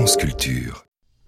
France Culture.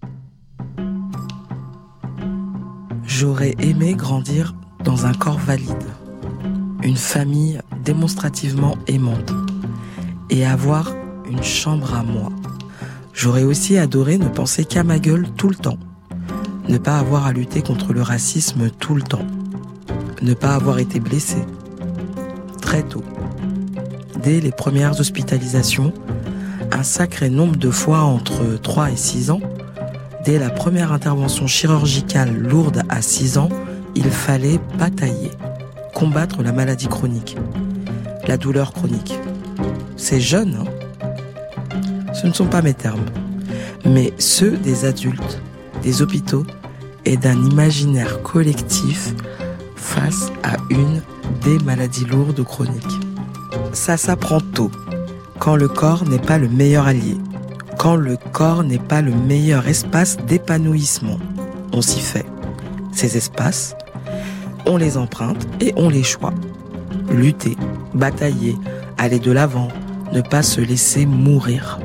J'aurais aimé grandir dans un corps valide, une famille démonstrativement aimante et avoir une chambre à moi. J'aurais aussi adoré ne penser qu'à ma gueule tout le temps, ne pas avoir à lutter contre le racisme tout le temps, ne pas avoir été blessé très tôt. Dès les premières hospitalisations, un sacré nombre de fois entre 3 et 6 ans, dès la première intervention chirurgicale lourde à 6 ans, il fallait batailler, combattre la maladie chronique, la douleur chronique. C'est jeune, hein ? Ce ne sont pas mes termes, mais ceux des adultes, des hôpitaux et d'un imaginaire collectif face à une des maladies lourdes chroniques. Ça s'apprend tôt, quand le corps n'est pas le meilleur allié, quand le corps n'est pas le meilleur espace d'épanouissement. On s'y fait. Ces espaces, on les emprunte et on les choisit. Lutter, batailler, aller de l'avant, ne pas se laisser mourir.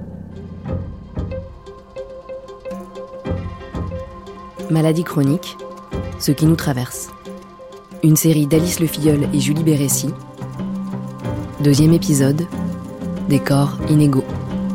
Maladie chronique, ce qui nous traverse. Une série d'Alice Le Filleul et Julie Bérécy. 2e épisode, des corps inégaux.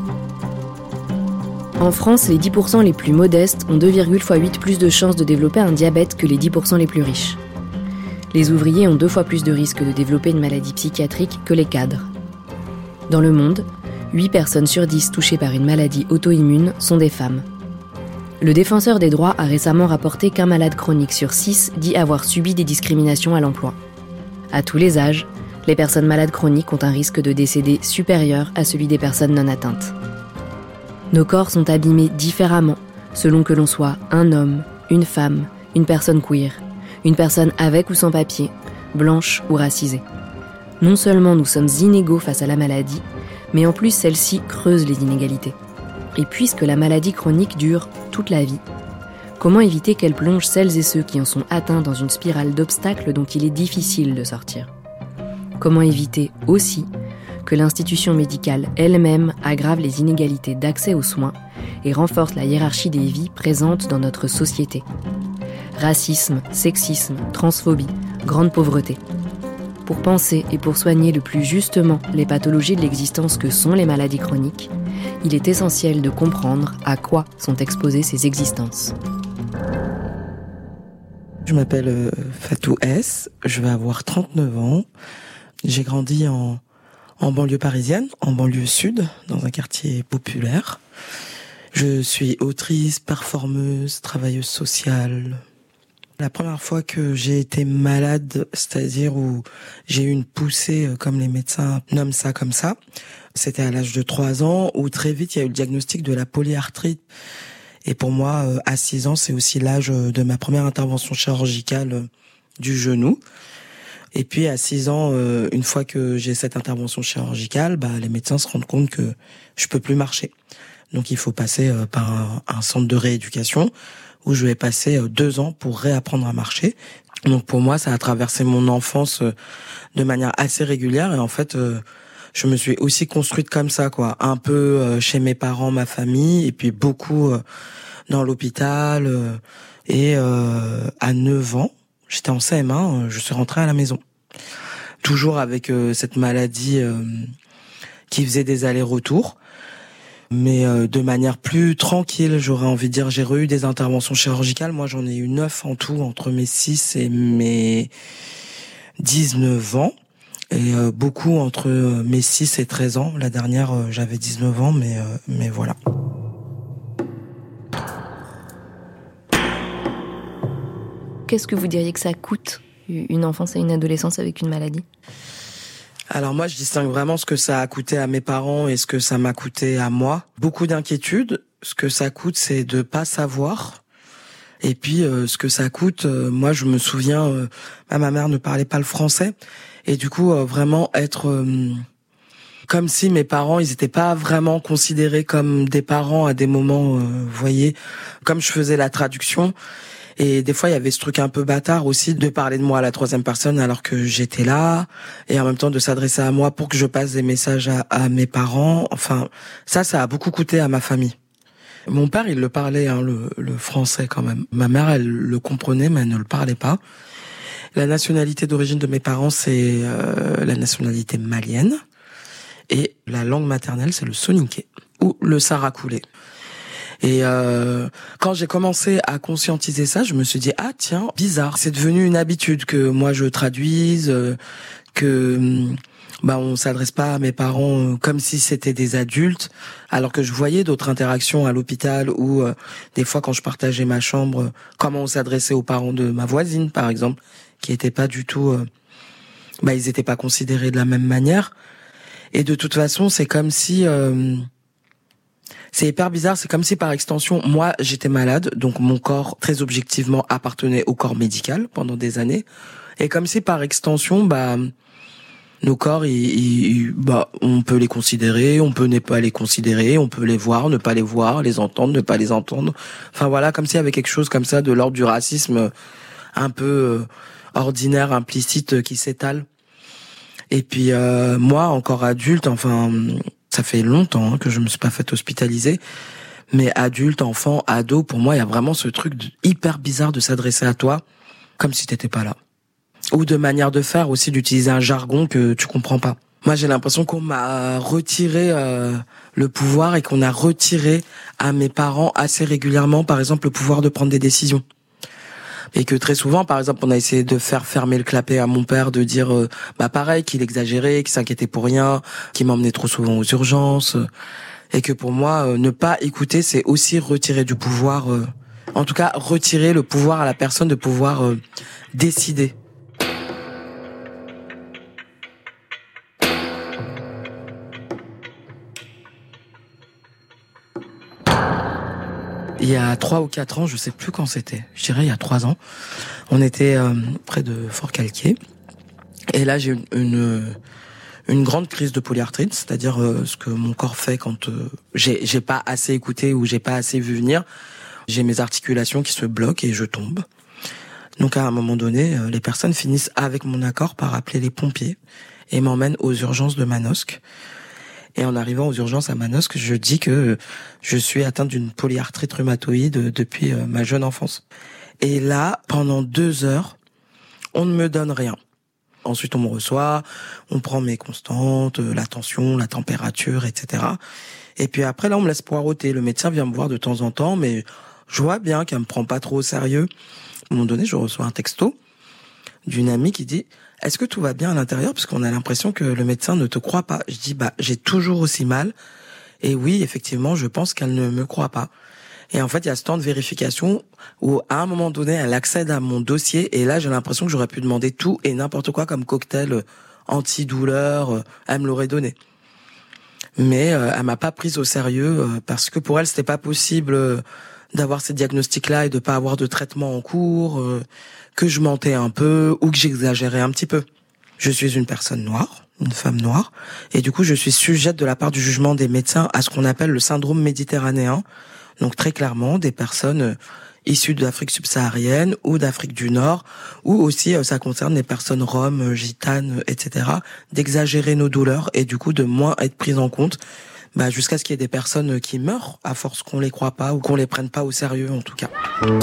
En France, les 10% les plus modestes ont 2,8 plus de chances de développer un diabète que les 10% les plus riches. Les ouvriers ont 2 fois plus de risques de développer une maladie psychiatrique que les cadres. Dans le monde, 8 personnes sur 10 touchées par une maladie auto-immune sont des femmes. Le défenseur des droits a récemment rapporté qu'un malade chronique sur 6 dit avoir subi des discriminations à l'emploi. À tous les âges, les personnes malades chroniques ont un risque de décéder supérieur à celui des personnes non atteintes. Nos corps sont abîmés différemment, selon que l'on soit un homme, une femme, une personne queer, une personne avec ou sans papier, blanche ou racisée. Non seulement nous sommes inégaux face à la maladie, mais en plus celle-ci creuse les inégalités. Et puisque la maladie chronique dure toute la vie, comment éviter qu'elle plonge celles et ceux qui en sont atteints dans une spirale d'obstacles dont il est difficile de sortir ? Comment éviter aussi que l'institution médicale elle-même aggrave les inégalités d'accès aux soins et renforce la hiérarchie des vies présentes dans notre société ? Racisme, sexisme, transphobie, grande pauvreté. Pour penser et pour soigner le plus justement les pathologies de l'existence que sont les maladies chroniques, il est essentiel de comprendre à quoi sont exposées ces existences. Je m'appelle Fatou S, je vais avoir 39 ans. J'ai grandi en banlieue parisienne, en banlieue sud, dans un quartier populaire. Je suis autrice, performeuse, travailleuse sociale. La première fois que j'ai été malade, c'est-à-dire où j'ai eu une poussée, comme les médecins nomment ça comme ça, c'était à l'âge de 3 ans, où très vite il y a eu le diagnostic de la polyarthrite. Et pour moi, à 6 ans, c'est aussi l'âge de ma première intervention chirurgicale du genou. Et puis à 6 ans, une fois que j'ai cette intervention chirurgicale, les médecins se rendent compte que je peux plus marcher. Donc il faut passer par un centre de rééducation où je vais passer 2 ans pour réapprendre à marcher. Donc pour moi, ça a traversé mon enfance de manière assez régulière. Et en fait, je me suis aussi construite comme ça, quoi. Un peu chez mes parents, ma famille, et puis beaucoup dans l'hôpital. Et à 9 ans, j'étais en CM1, je suis rentrée à la maison. Toujours avec cette maladie qui faisait des allers-retours. Mais de manière plus tranquille, j'aurais envie de dire. J'ai eu des interventions chirurgicales. Moi, j'en ai eu 9 en tout, entre mes 6 et mes 19 ans. Et beaucoup entre mes 6 et 13 ans. La dernière, j'avais 19 ans, mais voilà. Qu'est-ce que vous diriez que ça coûte, une enfance et une adolescence avec une maladie ? Alors moi, je distingue vraiment ce que ça a coûté à mes parents et ce que ça m'a coûté à moi. Beaucoup d'inquiétude. Ce que ça coûte, c'est de pas savoir. Et puis, ce que ça coûte, moi, je me souviens, ma mère ne parlait pas le français. Et du coup, vraiment être comme si mes parents, ils étaient pas vraiment considérés comme des parents à des moments, vous voyez, comme je faisais la traduction. Et des fois, il y avait ce truc un peu bâtard aussi de parler de moi à la 3e personne alors que j'étais là, et en même temps de s'adresser à moi pour que je passe des messages à mes parents. Enfin, ça a beaucoup coûté à ma famille. Mon père, il le parlait, le français quand même. Ma mère, elle le comprenait, mais elle ne le parlait pas. La nationalité d'origine de mes parents, c'est la nationalité malienne. Et la langue maternelle, c'est le soninké ou le sarakoulé. Et quand j'ai commencé à conscientiser ça, je me suis dit ah tiens, bizarre, c'est devenu une habitude que moi je traduise, que on s'adresse pas à mes parents comme si c'était des adultes, alors que je voyais d'autres interactions à l'hôpital ou des fois quand je partageais ma chambre, comment on s'adressait aux parents de ma voisine par exemple, qui étaient pas du tout ils étaient pas considérés de la même manière. Et de toute façon, c'est comme si c'est hyper bizarre, c'est comme si par extension, moi j'étais malade, donc mon corps très objectivement appartenait au corps médical pendant des années, et comme si par extension, nos corps, on peut les considérer, on peut ne pas les considérer, on peut les voir, ne pas les voir, les entendre, ne pas les entendre. Enfin voilà, comme s'il y avait quelque chose comme ça de l'ordre du racisme un peu ordinaire, implicite qui s'étale. Et puis moi, encore adulte, ça fait longtemps que je me suis pas fait hospitaliser, mais adulte, enfant, ado, pour moi, il y a vraiment ce truc hyper bizarre de s'adresser à toi comme si t'étais pas là. Ou de manière de faire aussi, d'utiliser un jargon que tu comprends pas. Moi, j'ai l'impression qu'on m'a retiré le pouvoir et qu'on a retiré à mes parents assez régulièrement, par exemple, le pouvoir de prendre des décisions. Et que très souvent, par exemple, on a essayé de faire fermer le clapet à mon père, de dire pareil, qu'il exagérait, qu'il s'inquiétait pour rien, qu'il m'emmenait trop souvent aux urgences, et que pour moi, ne pas écouter, c'est aussi retirer du pouvoir, en tout cas retirer le pouvoir à la personne de pouvoir décider. Il y a 3 ou 4 ans, je sais plus quand c'était, je dirais il y a 3 ans, on était près de Fort-Calquier, et là j'ai une grande crise de polyarthrite, c'est-à-dire ce que mon corps fait quand j'ai pas assez écouté ou j'ai pas assez vu venir, j'ai mes articulations qui se bloquent et je tombe. Donc à un moment donné, les personnes finissent avec mon accord par appeler les pompiers et m'emmènent aux urgences de Manosque. Et en arrivant aux urgences à Manosque, je dis que je suis atteinte d'une polyarthrite rhumatoïde depuis ma jeune enfance. Et là, pendant 2 heures, on ne me donne rien. Ensuite, on me reçoit, on prend mes constantes, la tension, la température, etc. Et puis après, là, on me laisse poireauter. Le médecin vient me voir de temps en temps, mais je vois bien qu'elle me prend pas trop au sérieux. À un moment donné, je reçois un texto d'une amie qui dit « Est-ce que tout va bien à l'intérieur ?» Parce qu'on a l'impression que le médecin ne te croit pas. Je dis « J'ai toujours aussi mal. » Et oui, effectivement, je pense qu'elle ne me croit pas. Et en fait, il y a ce temps de vérification où, à un moment donné, elle accède à mon dossier. Et là, j'ai l'impression que j'aurais pu demander tout et n'importe quoi comme cocktail antidouleur. Elle me l'aurait donné. Mais elle m'a pas prise au sérieux parce que pour elle, c'était pas possible d'avoir ces diagnostics-là et de pas avoir de traitement en cours, que je mentais un peu ou que j'exagérais un petit peu. Je suis une personne noire, une femme noire, et du coup, je suis sujette de la part du jugement des médecins à ce qu'on appelle le syndrome méditerranéen. Donc très clairement, des personnes issues d'Afrique subsaharienne ou d'Afrique du Nord, ou aussi ça concerne les personnes roms, gitanes, etc., d'exagérer nos douleurs et du coup de moins être prises en compte, jusqu'à ce qu'il y ait des personnes qui meurent à force qu'on les croit pas ou qu'on les prenne pas au sérieux en tout cas.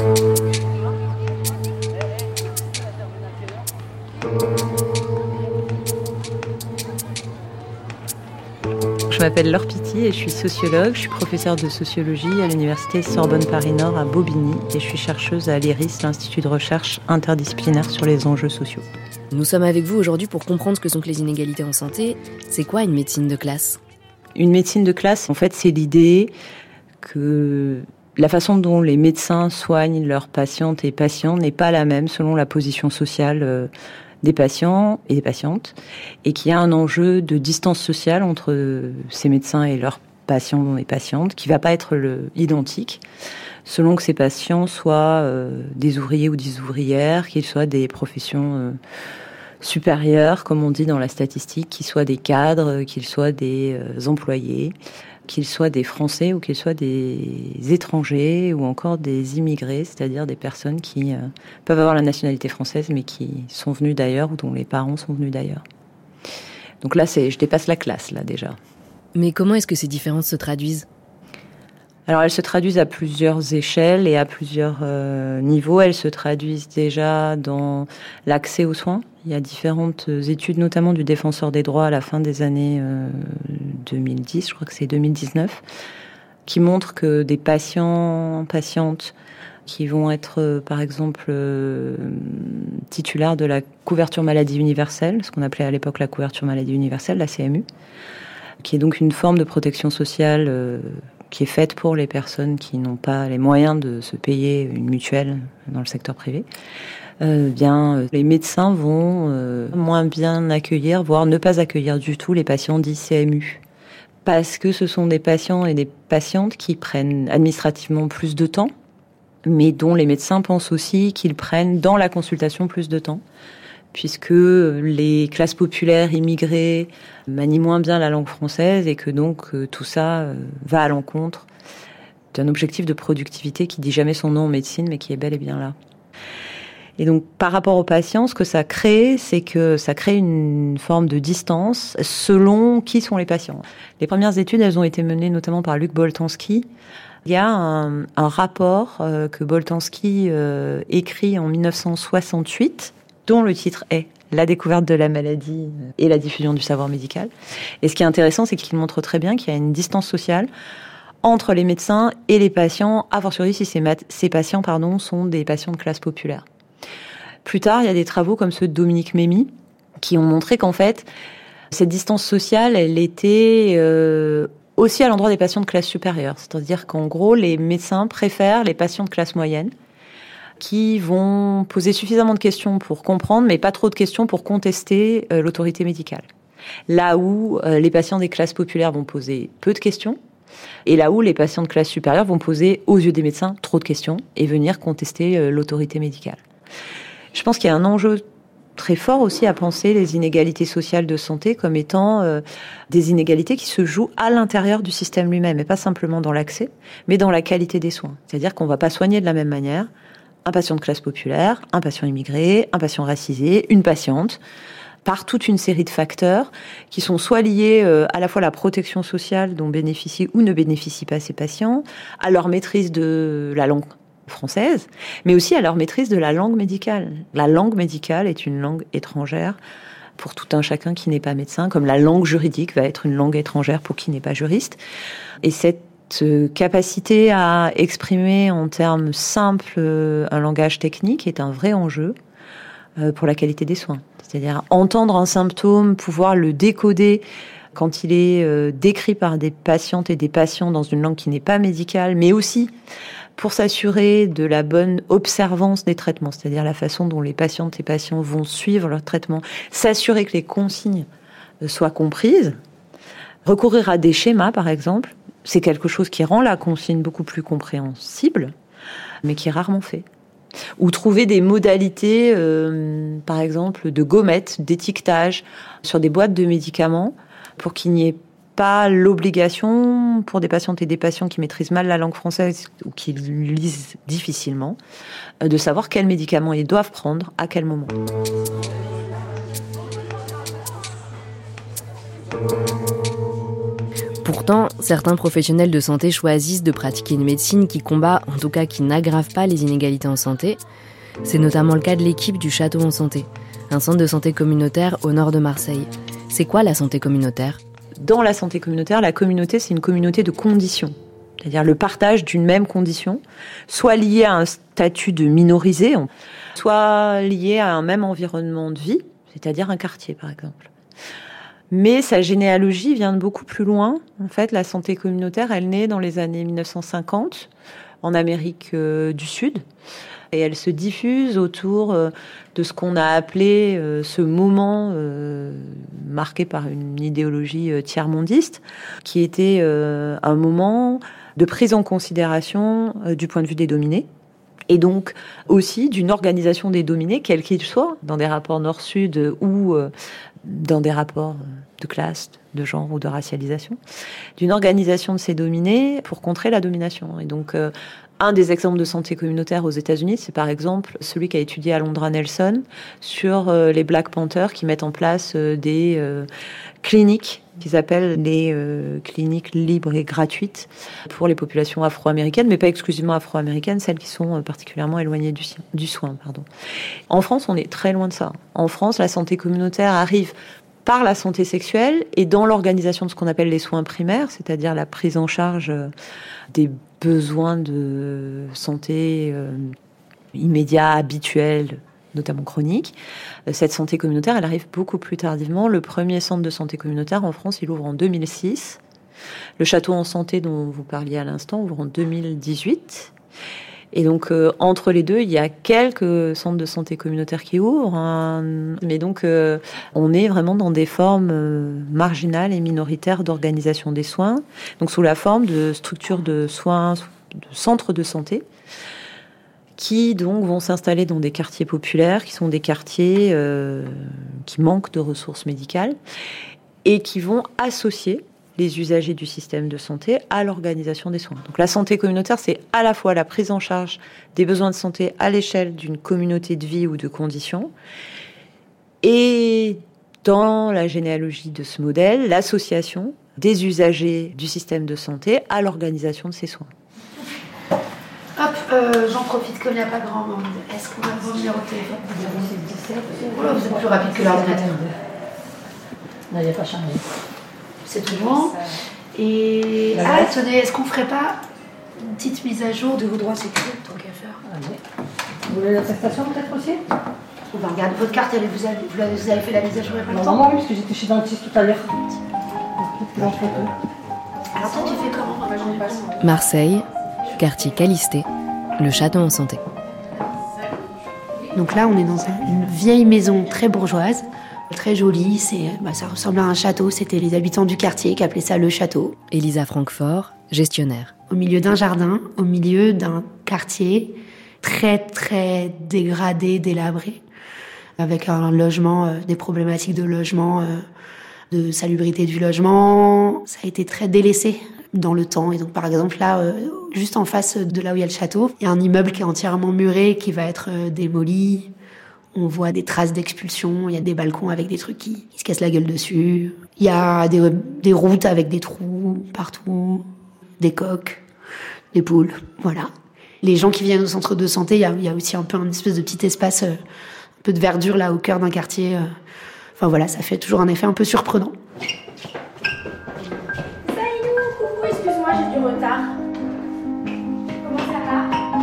Je m'appelle Laure Piti et je suis sociologue. Je suis professeure de sociologie à l'université Sorbonne Paris-Nord à Bobigny et je suis chercheuse à l'IRIS, l'Institut de recherche interdisciplinaire sur les enjeux sociaux. Nous sommes avec vous aujourd'hui pour comprendre ce que sont que les inégalités en santé. C'est quoi une médecine de classe ? Une médecine de classe, en fait, c'est l'idée que la façon dont les médecins soignent leurs patientes et patients n'est pas la même selon la position sociale des patients et des patientes, et qu'il y a un enjeu de distance sociale entre ces médecins et leurs patients et patientes qui va pas être identique selon que ces patients soient des ouvriers ou des ouvrières, qu'ils soient des professions supérieures, comme on dit dans la statistique, qu'ils soient des cadres, qu'ils soient des employés, qu'ils soient des Français ou qu'ils soient des étrangers ou encore des immigrés, c'est-à-dire des personnes qui peuvent avoir la nationalité française mais qui sont venues d'ailleurs ou dont les parents sont venus d'ailleurs. Donc là, je dépasse la classe, là, déjà. Mais comment est-ce que ces différences se traduisent ? Alors, elles se traduisent à plusieurs échelles et à plusieurs niveaux. Elles se traduisent déjà dans l'accès aux soins. Il y a différentes études, notamment du Défenseur des droits à la fin des années 2010, je crois que c'est 2019, qui montrent que des patientes qui vont être, par exemple, titulaires de la couverture maladie universelle, ce qu'on appelait à l'époque la couverture maladie universelle, la CMU, qui est donc une forme de protection sociale qui est faite pour les personnes qui n'ont pas les moyens de se payer une mutuelle dans le secteur privé. Les médecins vont moins bien accueillir, voire ne pas accueillir du tout les patients dits CMU. Parce que ce sont des patients et des patientes qui prennent administrativement plus de temps, mais dont les médecins pensent aussi qu'ils prennent dans la consultation plus de temps, puisque les classes populaires immigrées manient moins bien la langue française et que donc tout ça va à l'encontre d'un objectif de productivité qui dit jamais son nom en médecine, mais qui est bel et bien là. Et donc, par rapport aux patients, ce que ça crée, c'est que ça crée une forme de distance selon qui sont les patients. Les premières études, elles ont été menées notamment par Luc Boltanski. Il y a un rapport que Boltanski écrit en 1968, dont le titre est « La découverte de la maladie et la diffusion du savoir médical ». Et ce qui est intéressant, c'est qu'il montre très bien qu'il y a une distance sociale entre les médecins et les patients, a fortiori si ces patients sont des patients de classe populaire. Plus tard, il y a des travaux comme ceux de Dominique Mémy qui ont montré qu'en fait, cette distance sociale, elle était aussi à l'endroit des patients de classe supérieure. C'est-à-dire qu'en gros, les médecins préfèrent les patients de classe moyenne qui vont poser suffisamment de questions pour comprendre, mais pas trop de questions pour contester l'autorité médicale. Là où les patients des classes populaires vont poser peu de questions, et là où les patients de classe supérieure vont poser, aux yeux des médecins, trop de questions et venir contester l'autorité médicale. Je pense qu'il y a un enjeu très fort aussi à penser les inégalités sociales de santé comme étant des inégalités qui se jouent à l'intérieur du système lui-même, et pas simplement dans l'accès, mais dans la qualité des soins. C'est-à-dire qu'on ne va pas soigner de la même manière un patient de classe populaire, un patient immigré, un patient racisé, une patiente, par toute une série de facteurs qui sont soit liés à la fois à la protection sociale dont bénéficient ou ne bénéficient pas ces patients, à leur maîtrise de la langue française, mais aussi à leur maîtrise de la langue médicale. La langue médicale est une langue étrangère pour tout un chacun qui n'est pas médecin, comme la langue juridique va être une langue étrangère pour qui n'est pas juriste. Et cette capacité à exprimer en termes simples un langage technique est un vrai enjeu pour la qualité des soins. C'est-à-dire entendre un symptôme, pouvoir le décoder quand il est décrit par des patientes et des patients dans une langue qui n'est pas médicale, mais aussi pour s'assurer de la bonne observance des traitements, c'est-à-dire la façon dont les patientes et patients vont suivre leur traitement, s'assurer que les consignes soient comprises, recourir à des schémas, par exemple, c'est quelque chose qui rend la consigne beaucoup plus compréhensible, mais qui est rarement fait. Ou trouver des modalités, par exemple, de gommettes, d'étiquetage sur des boîtes de médicaments pour qu'il n'y ait pas l'obligation pour des patientes et des patients qui maîtrisent mal la langue française ou qui lisent difficilement de savoir quels médicaments ils doivent prendre à quel moment. Pourtant, certains professionnels de santé choisissent de pratiquer une médecine qui combat, en tout cas qui n'aggrave pas les inégalités en santé. C'est notamment le cas de l'équipe du Château en Santé, un centre de santé communautaire au nord de Marseille. C'est quoi la santé communautaire ? Dans la santé communautaire, la communauté, c'est une communauté de conditions. C'est-à-dire le partage d'une même condition, soit lié à un statut de minorisé, soit lié à un même environnement de vie, c'est-à-dire un quartier, par exemple. Mais sa généalogie vient de beaucoup plus loin. En fait, la santé communautaire, elle naît dans les années 1950, en Amérique du Sud. Et elle se diffuse autour de ce qu'on a appelé ce moment marqué par une idéologie tiers-mondiste, qui était un moment de prise en considération du point de vue des dominés, et donc aussi d'une organisation des dominés, quels qu'ils soient, dans des rapports nord-sud ou dans des rapports de classe, de genre ou de racialisation, d'une organisation de ces dominés pour contrer la domination. Et donc, Un des exemples de santé communautaire aux États-Unis, c'est par exemple celui qu'a étudié Alondra Nelson sur les Black Panthers qui mettent en place des cliniques qu'ils appellent les cliniques libres et gratuites pour les populations afro-américaines, mais pas exclusivement afro-américaines, celles qui sont particulièrement éloignées du soin. En France, on est très loin de ça. En France, la santé communautaire arrive par la santé sexuelle et dans l'organisation de ce qu'on appelle les soins primaires, c'est-à-dire la prise en charge des besoins de santé immédiats, habituels, notamment chroniques. Cette santé communautaire, elle arrive beaucoup plus tardivement. Le premier centre de santé communautaire en France, il ouvre en 2006. Le château en santé dont vous parliez à l'instant ouvre en 2018. Et donc, entre les deux, il y a quelques centres de santé communautaire qui ouvrent. Mais donc, on est vraiment dans des formes marginales et minoritaires d'organisation des soins. Donc, sous la forme de structures de soins, de centres de santé, qui donc vont s'installer dans des quartiers populaires, qui sont des quartiers qui manquent de ressources médicales, et qui vont associer les usagers du système de santé à l'organisation des soins. Donc la santé communautaire, c'est à la fois la prise en charge des besoins de santé à l'échelle d'une communauté de vie ou de conditions, et dans la généalogie de ce modèle, l'association des usagers du système de santé à l'organisation de ces soins. Hop, j'en profite comme il n'y a pas grand monde. Est-ce qu'on a vos numéros de téléphone ? Oh là, vous êtes plus rapide que l'ordinateur. Non, il n'y a pas changé. C'est tout bon. Et attendez, est-ce qu'on ferait pas une petite mise à jour de vos droits sécurité, tant qu'à faire ? Allez. Vous voulez l'attestation peut-être aussi ? On va regarder votre carte, vous avez fait la mise à jour il y a pas longtemps ? Non, oui, parce que j'étais chez dentiste tout à l'heure. Alors toi, tu fais comment ? Marseille, quartier Calisté, le château en santé. Donc là, on est dans une vieille maison très bourgeoise, très jolie. Ça ressemble à un château. C'était les habitants du quartier qui appelaient ça le château. Elisa Francfort, gestionnaire. Au milieu d'un jardin, au milieu d'un quartier très très dégradé, délabré, avec un logement, des problématiques de logement, de salubrité du logement. Ça a été très délaissé dans le temps. Et donc, par exemple, là, juste en face de là où il y a le château, il y a un immeuble qui est entièrement muré, qui va être démoli. On voit des traces d'expulsion. Il y a des balcons avec des trucs qui se cassent la gueule dessus. Il y a des routes avec des trous partout, des coques, des poules, voilà. Les gens qui viennent au centre de santé, il y a aussi un peu une espèce de petit espace, un peu de verdure là au cœur d'un quartier. Enfin voilà, ça fait toujours un effet un peu surprenant. Excuse-moi, j'ai du retard. Comment ça va?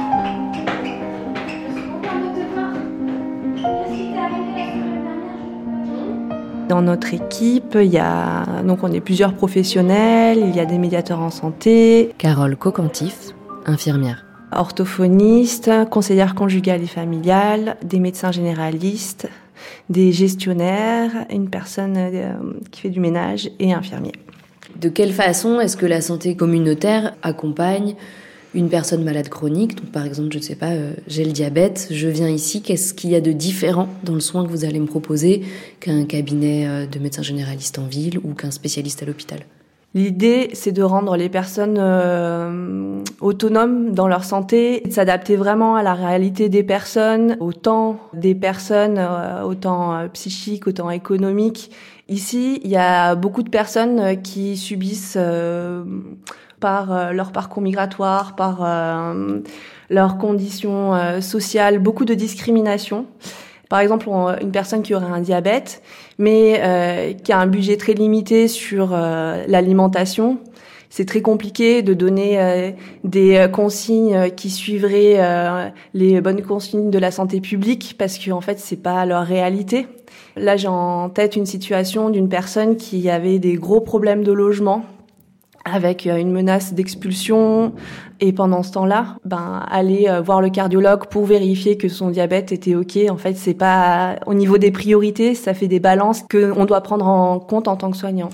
Je suis contente de te voir. Qu'est-ce qui t'est arrivé la semaine dernière? Dans notre équipe, on est plusieurs professionnels, il y a des médiateurs en santé. Carole Cocantif, infirmière. Orthophoniste, conseillère conjugale et familiale, des médecins généralistes, des gestionnaires, une personne qui fait du ménage et infirmier. De quelle façon est-ce que la santé communautaire accompagne une personne malade chronique ? Donc par exemple, je ne sais pas, j'ai le diabète, je viens ici, qu'est-ce qu'il y a de différent dans le soin que vous allez me proposer qu'un cabinet de médecin généraliste en ville ou qu'un spécialiste à l'hôpital ? L'idée, c'est de rendre les personnes autonomes dans leur santé, de s'adapter vraiment à la réalité des personnes, au temps des personnes, autant psychique, autant économique. Ici, il y a beaucoup de personnes qui subissent par leur parcours migratoire, par leurs conditions sociales, beaucoup de discrimination. Par exemple, une personne qui aurait un diabète, mais qui a un budget très limité sur l'alimentation, c'est très compliqué de donner des consignes qui suivraient les bonnes consignes de la santé publique, parce qu'en fait, c'est pas leur réalité. Là, j'ai en tête une situation d'une personne qui avait des gros problèmes de logement, avec une menace d'expulsion, et pendant ce temps-là, aller voir le cardiologue pour vérifier que son diabète était OK. En fait, c'est pas au niveau des priorités, ça fait des balances qu'on doit prendre en compte en tant que soignant.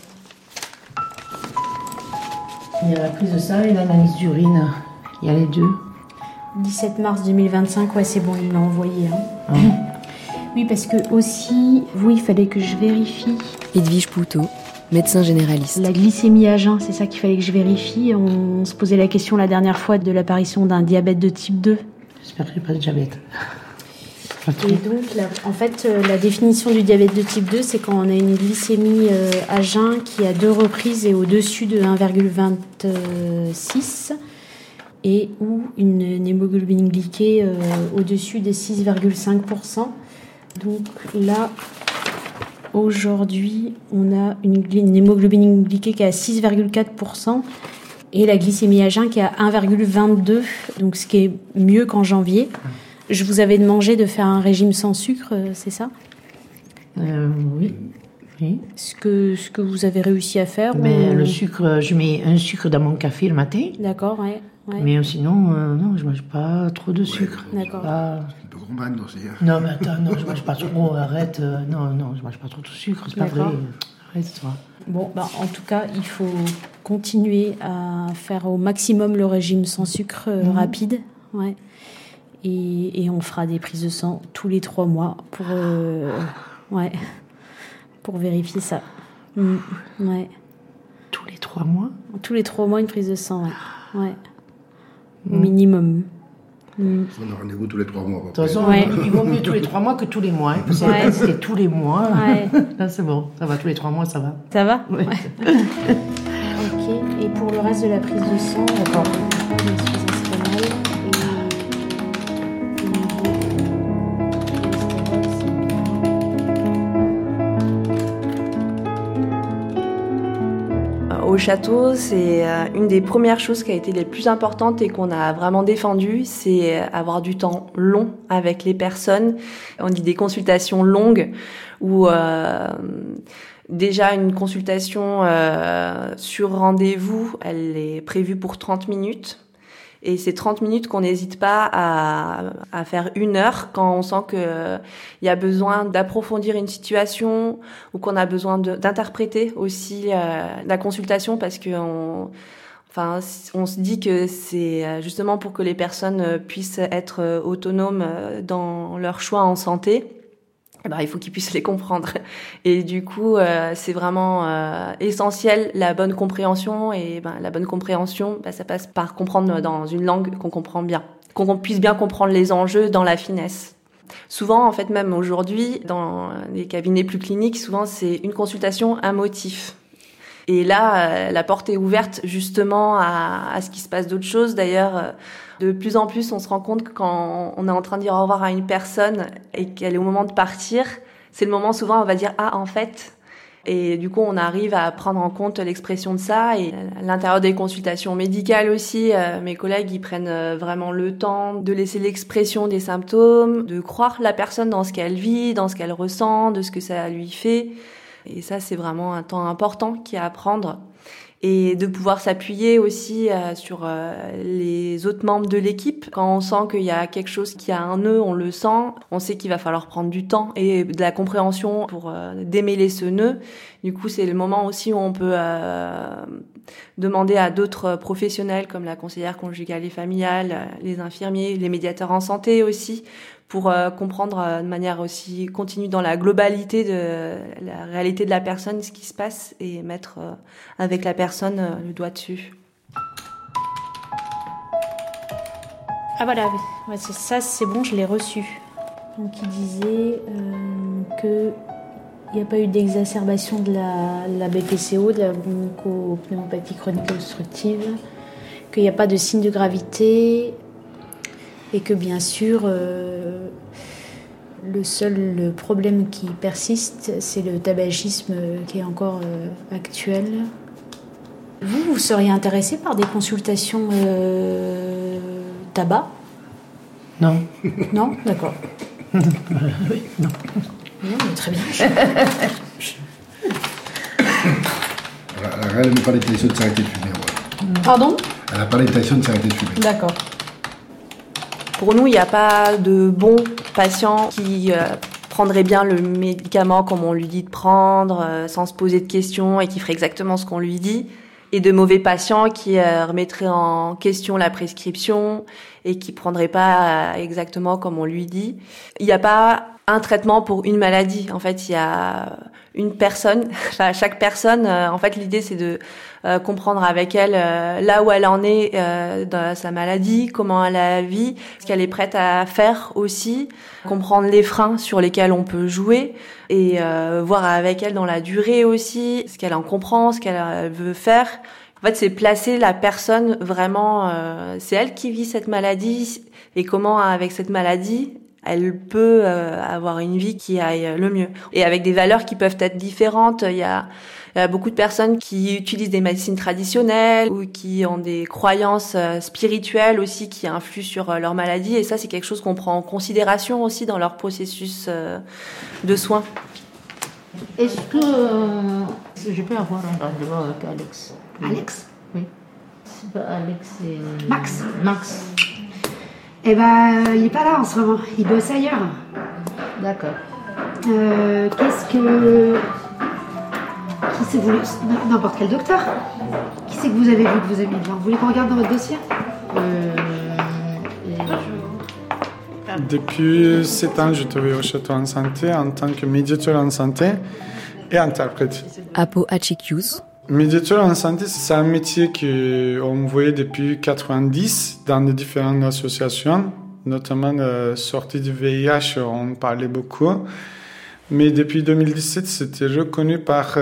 Il y a la prise de sang et l'analyse d'urine. Il y a les deux. 17 mars 2025, ouais, c'est bon, il me l'a envoyé. Oui, parce que aussi, il fallait que je vérifie. Edwige Poutot, médecin généraliste. La glycémie à jeun, c'est ça qu'il fallait que je vérifie. On se posait la question la dernière fois de l'apparition d'un diabète de type 2. J'espère que j'ai pas de diabète. Et donc, la définition du diabète de type 2, c'est quand on a une glycémie à jeun qui à 2 reprises est au-dessus de 1,26 et ou une hémoglobine glyquée au-dessus des 6,5%. Donc là, aujourd'hui, on a une hémoglobine glyquée qui est à 6,4% et la glycémie à jeun qui est à 1,22, donc ce qui est mieux qu'en janvier. Je vous avais demandé de faire un régime sans sucre, c'est ça ? Oui. Ce que vous avez réussi à faire Mais le sucre, je mets un sucre dans mon café le matin. D'accord, ouais. Mais sinon, non, je mange pas trop de sucre. D'accord. Un peu gourmande aussi. Non, mais attends, non, je mange pas trop. Arrête. Non, je mange pas trop de sucre. C'est pas vrai. Arrête-toi. Bon, en tout cas, il faut continuer à faire au maximum le régime sans sucre rapide. Ouais. Et on fera des prises de sang tous les 3 mois pour vérifier ça. Ouais. Tous les 3 mois ? Tous les 3 mois, une prise de sang, ouais. Au minimum. On a rendez-vous tous les 3 mois. De toute façon, il vaut mieux tous les 3 mois que tous les mois. Hein, parce que c'était tous les mois. Ouais. Là, c'est bon, ça va, tous les 3 mois, ça va. Ça va ? Ouais. Ok, et pour le reste de la prise de sang, d'accord. Au château, c'est une des premières choses qui a été les plus importantes et qu'on a vraiment défendu, c'est avoir du temps long avec les personnes. On dit des consultations longues où déjà une consultation sur rendez-vous, elle est prévue pour 30 minutes. Et c'est 30 minutes qu'on n'hésite pas à faire 1 heure quand on sent que il y a besoin d'approfondir une situation ou qu'on a besoin d'interpréter aussi la consultation parce que on se dit que c'est justement pour que les personnes puissent être autonomes dans leur choix en santé. Il faut qu'ils puissent les comprendre. Et du coup, c'est vraiment essentiel la bonne compréhension. Et la bonne compréhension, ça passe par comprendre dans une langue qu'on comprend bien, qu'on puisse bien comprendre les enjeux dans la finesse. Souvent, en fait, même aujourd'hui, dans les cabinets plus cliniques, souvent c'est une consultation, un motif. Et là, la porte est ouverte justement à ce qui se passe d'autres choses. D'ailleurs, de plus en plus, on se rend compte que quand on est en train de dire au revoir à une personne et qu'elle est au moment de partir, c'est le moment souvent où on va dire « Ah, en fait ». Et du coup, on arrive à prendre en compte l'expression de ça. Et à l'intérieur des consultations médicales aussi, mes collègues, ils prennent vraiment le temps de laisser l'expression des symptômes, de croire la personne dans ce qu'elle vit, dans ce qu'elle ressent, de ce que ça lui fait. Et ça, c'est vraiment un temps important qu'il y a à prendre. Et de pouvoir s'appuyer aussi sur les autres membres de l'équipe. Quand on sent qu'il y a quelque chose qui a un nœud, on le sent. On sait qu'il va falloir prendre du temps et de la compréhension pour démêler ce nœud. Du coup, c'est le moment aussi où on peut demander à d'autres professionnels comme la conseillère conjugale et familiale, les infirmiers, les médiateurs en santé aussi, pour comprendre de manière aussi continue dans la globalité de la réalité de la personne, ce qui se passe, et mettre avec la personne le doigt dessus. Ah voilà, ouais, ça c'est bon, je l'ai reçu. Donc il disait qu'il n'y a pas eu d'exacerbation de la BPCO, de la bronchopneumopathie chronique obstructive, qu'il n'y a pas de signe de gravité, et que bien sûr, le seul problème qui persiste, c'est le tabagisme qui est encore actuel. Vous seriez intéressé par des consultations tabac ? Non. Non ? D'accord. Oui, non. Non, mais très bien. Elle n'a pas l'intention de s'arrêter de fumer. Ouais. Pardon ? Elle n'a pas l'intention de s'arrêter de fumer. D'accord. Pour nous, il n'y a pas de bon patient qui prendrait bien le médicament comme on lui dit de prendre, sans se poser de questions et qui ferait exactement ce qu'on lui dit. et de mauvais patients qui remettraient en question la prescription et qui prendraient pas exactement comme on lui dit. Il n'y a pas un traitement pour une maladie. En fait, il y a une personne, chaque personne, en fait, l'idée c'est de comprendre avec elle là où elle en est dans sa maladie, comment elle la vit, ce qu'elle est prête à faire aussi, comprendre les freins sur lesquels on peut jouer et voir avec elle dans la durée aussi ce qu'elle en comprend, ce qu'elle veut faire. En fait, c'est placer la personne vraiment, c'est elle qui vit cette maladie et comment avec cette maladie elle peut avoir une vie qui aille le mieux. Et avec des valeurs qui peuvent être différentes. Il y a beaucoup de personnes qui utilisent des médecines traditionnelles ou qui ont des croyances spirituelles aussi qui influent sur leur maladie. Et ça, c'est quelque chose qu'on prend en considération aussi dans leur processus de soins. Est-ce que je peux avoir un rendez-vous avec Alex? Alex? Oui. C'est pas Alex, c'est... Max. Max. Eh ben, il est pas là en ce moment. Il bosse ailleurs. D'accord. Qu'est-ce que... Qui c'est vous... N'importe quel docteur. Qui c'est que vous avez vu que vous avez mis devant? Vous voulez qu'on regarde dans votre dossier? Depuis 7 ans, je travaille au Château en Santé en tant que médiateur en santé et interprète. Apo Achikius. Médiateur en santé, c'est un métier qu'on voyait depuis 1990 dans les différentes associations, notamment la sortie du VIH, on parlait beaucoup. Mais depuis 2017, c'était reconnu par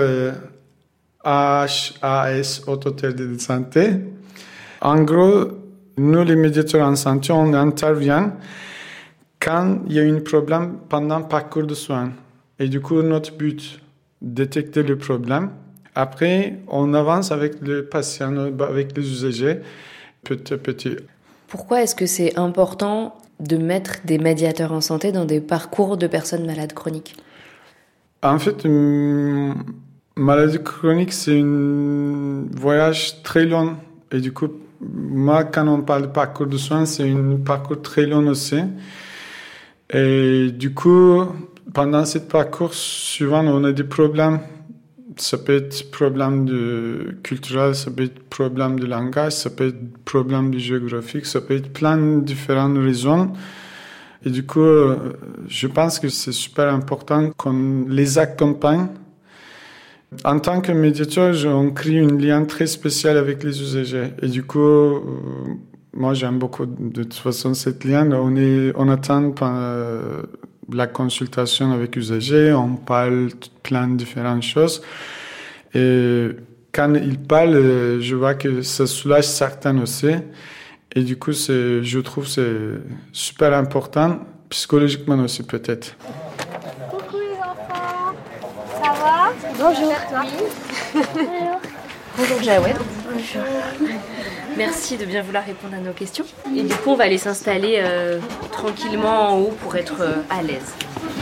HAS, Haute Autorité de Santé. En gros, nous, les médiateurs en santé, on intervient quand il y a un problème pendant le parcours de soins. Et du coup, notre but, détecter le problème. Après, on avance avec le patient, avec les usagers, petit à petit. Pourquoi est-ce que c'est important de mettre des médiateurs en santé dans des parcours de personnes malades chroniques? En fait, maladie chronique, c'est un voyage très long. Et du coup, moi, quand on parle de parcours de soins, c'est un parcours très long aussi. Et du coup, pendant ce parcours, souvent, on a des problèmes. Ça peut être problème culturel, ça peut être problème de langage, ça peut être problème géographique, ça peut être plein de différentes raisons. Et du coup, je pense que c'est super important qu'on les accompagne. En tant que médiateur, on crée un lien très spécial avec les usagers. Et du coup, moi, j'aime beaucoup de toute façon cette lien. On attend la consultation avec l'usager, on parle plein de différentes choses. Et quand il parle, je vois que ça soulage certains aussi. Et du coup, je trouve que c'est super important, psychologiquement aussi peut-être. Coucou les enfants, ça va? Bonjour. Bonjour. Bonjour Jawed. Bonjour. Merci de bien vouloir répondre à nos questions. Et du coup, on va aller s'installer tranquillement en haut pour être à l'aise.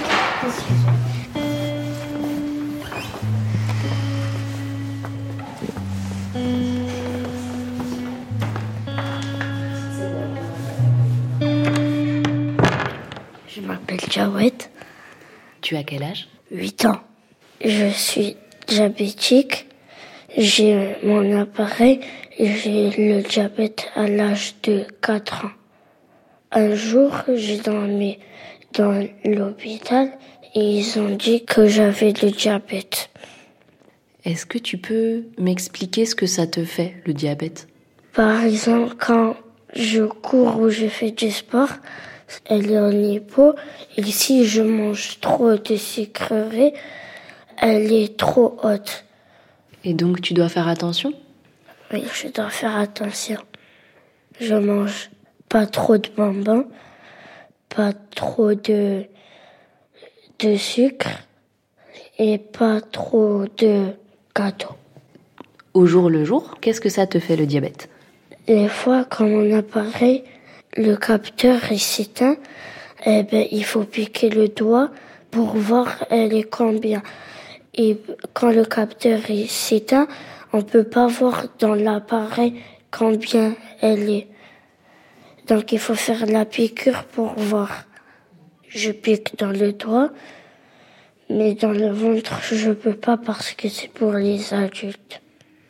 Je m'appelle Jawed. Tu as quel âge? 8 ans. Je suis diabétique. J'ai mon appareil et j'ai le diabète à l'âge de 4 ans. Un jour, j'ai dormi dans l'hôpital et ils ont dit que j'avais le diabète. Est-ce que tu peux m'expliquer ce que ça te fait, le diabète? Par exemple, quand je cours ou je fais du sport, elle est en hypo. Et si je mange trop de sucreries, elle est trop haute. Et donc, tu dois faire attention? Oui, je dois faire attention. Je mange pas trop de bonbons, pas trop de sucre et pas trop de gâteaux. Au jour le jour, qu'est-ce que ça te fait, le diabète? Les fois, quand mon appareil, le capteur il s'éteint, il faut piquer le doigt pour voir elle est combien. Et quand le capteur il s'éteint, on peut pas voir dans l'appareil combien elle est. Donc il faut faire la piqûre pour voir. Je pique dans le doigt, mais dans le ventre je peux pas parce que c'est pour les adultes. Et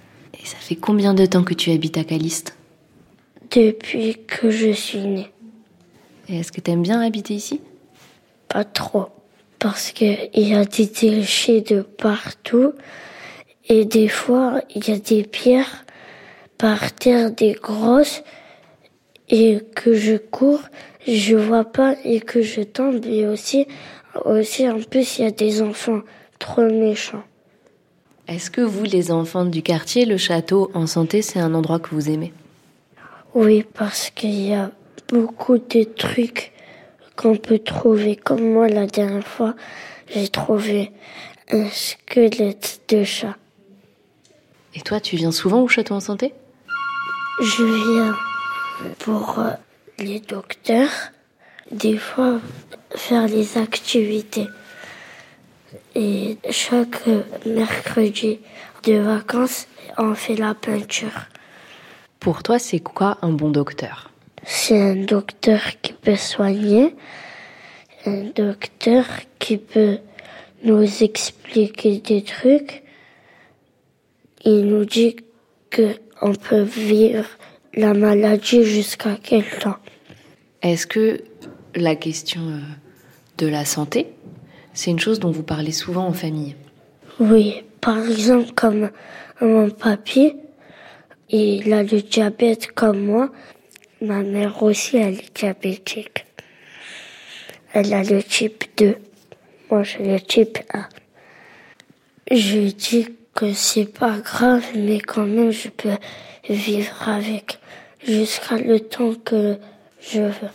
Et ça fait combien de temps que tu habites à Caliste ? Depuis que je suis née. Et est-ce que t'aimes bien habiter ici ? Pas trop. Parce qu'il y a des déchets de partout. Et des fois, il y a des pierres par terre, des grosses. Et que je cours, je vois pas et que je tombe. Et aussi en plus, il y a des enfants trop méchants. Est-ce que vous, les enfants du quartier, le château en santé, c'est un endroit que vous aimez ? Oui, parce qu'il y a beaucoup de trucs qu'on peut trouver. Comme moi, la dernière fois, j'ai trouvé un squelette de chat. Et toi, tu viens souvent au château en santé ? Je viens pour les docteurs, des fois faire les activités. Et chaque mercredi de vacances, on fait la peinture. Pour toi, c'est quoi un bon docteur ? C'est un docteur qui peut soigner, un docteur qui peut nous expliquer des trucs. Il nous dit qu'on peut vivre la maladie jusqu'à quel temps. Est-ce que la question de la santé, c'est une chose dont vous parlez souvent en famille ? Oui, par exemple, comme mon papy, il a le diabète comme moi. Ma mère aussi, elle est diabétique. Elle a le type 2. Moi, j'ai le type 1. Je dis que c'est pas grave, mais quand même, je peux vivre avec jusqu'à le temps que je veux.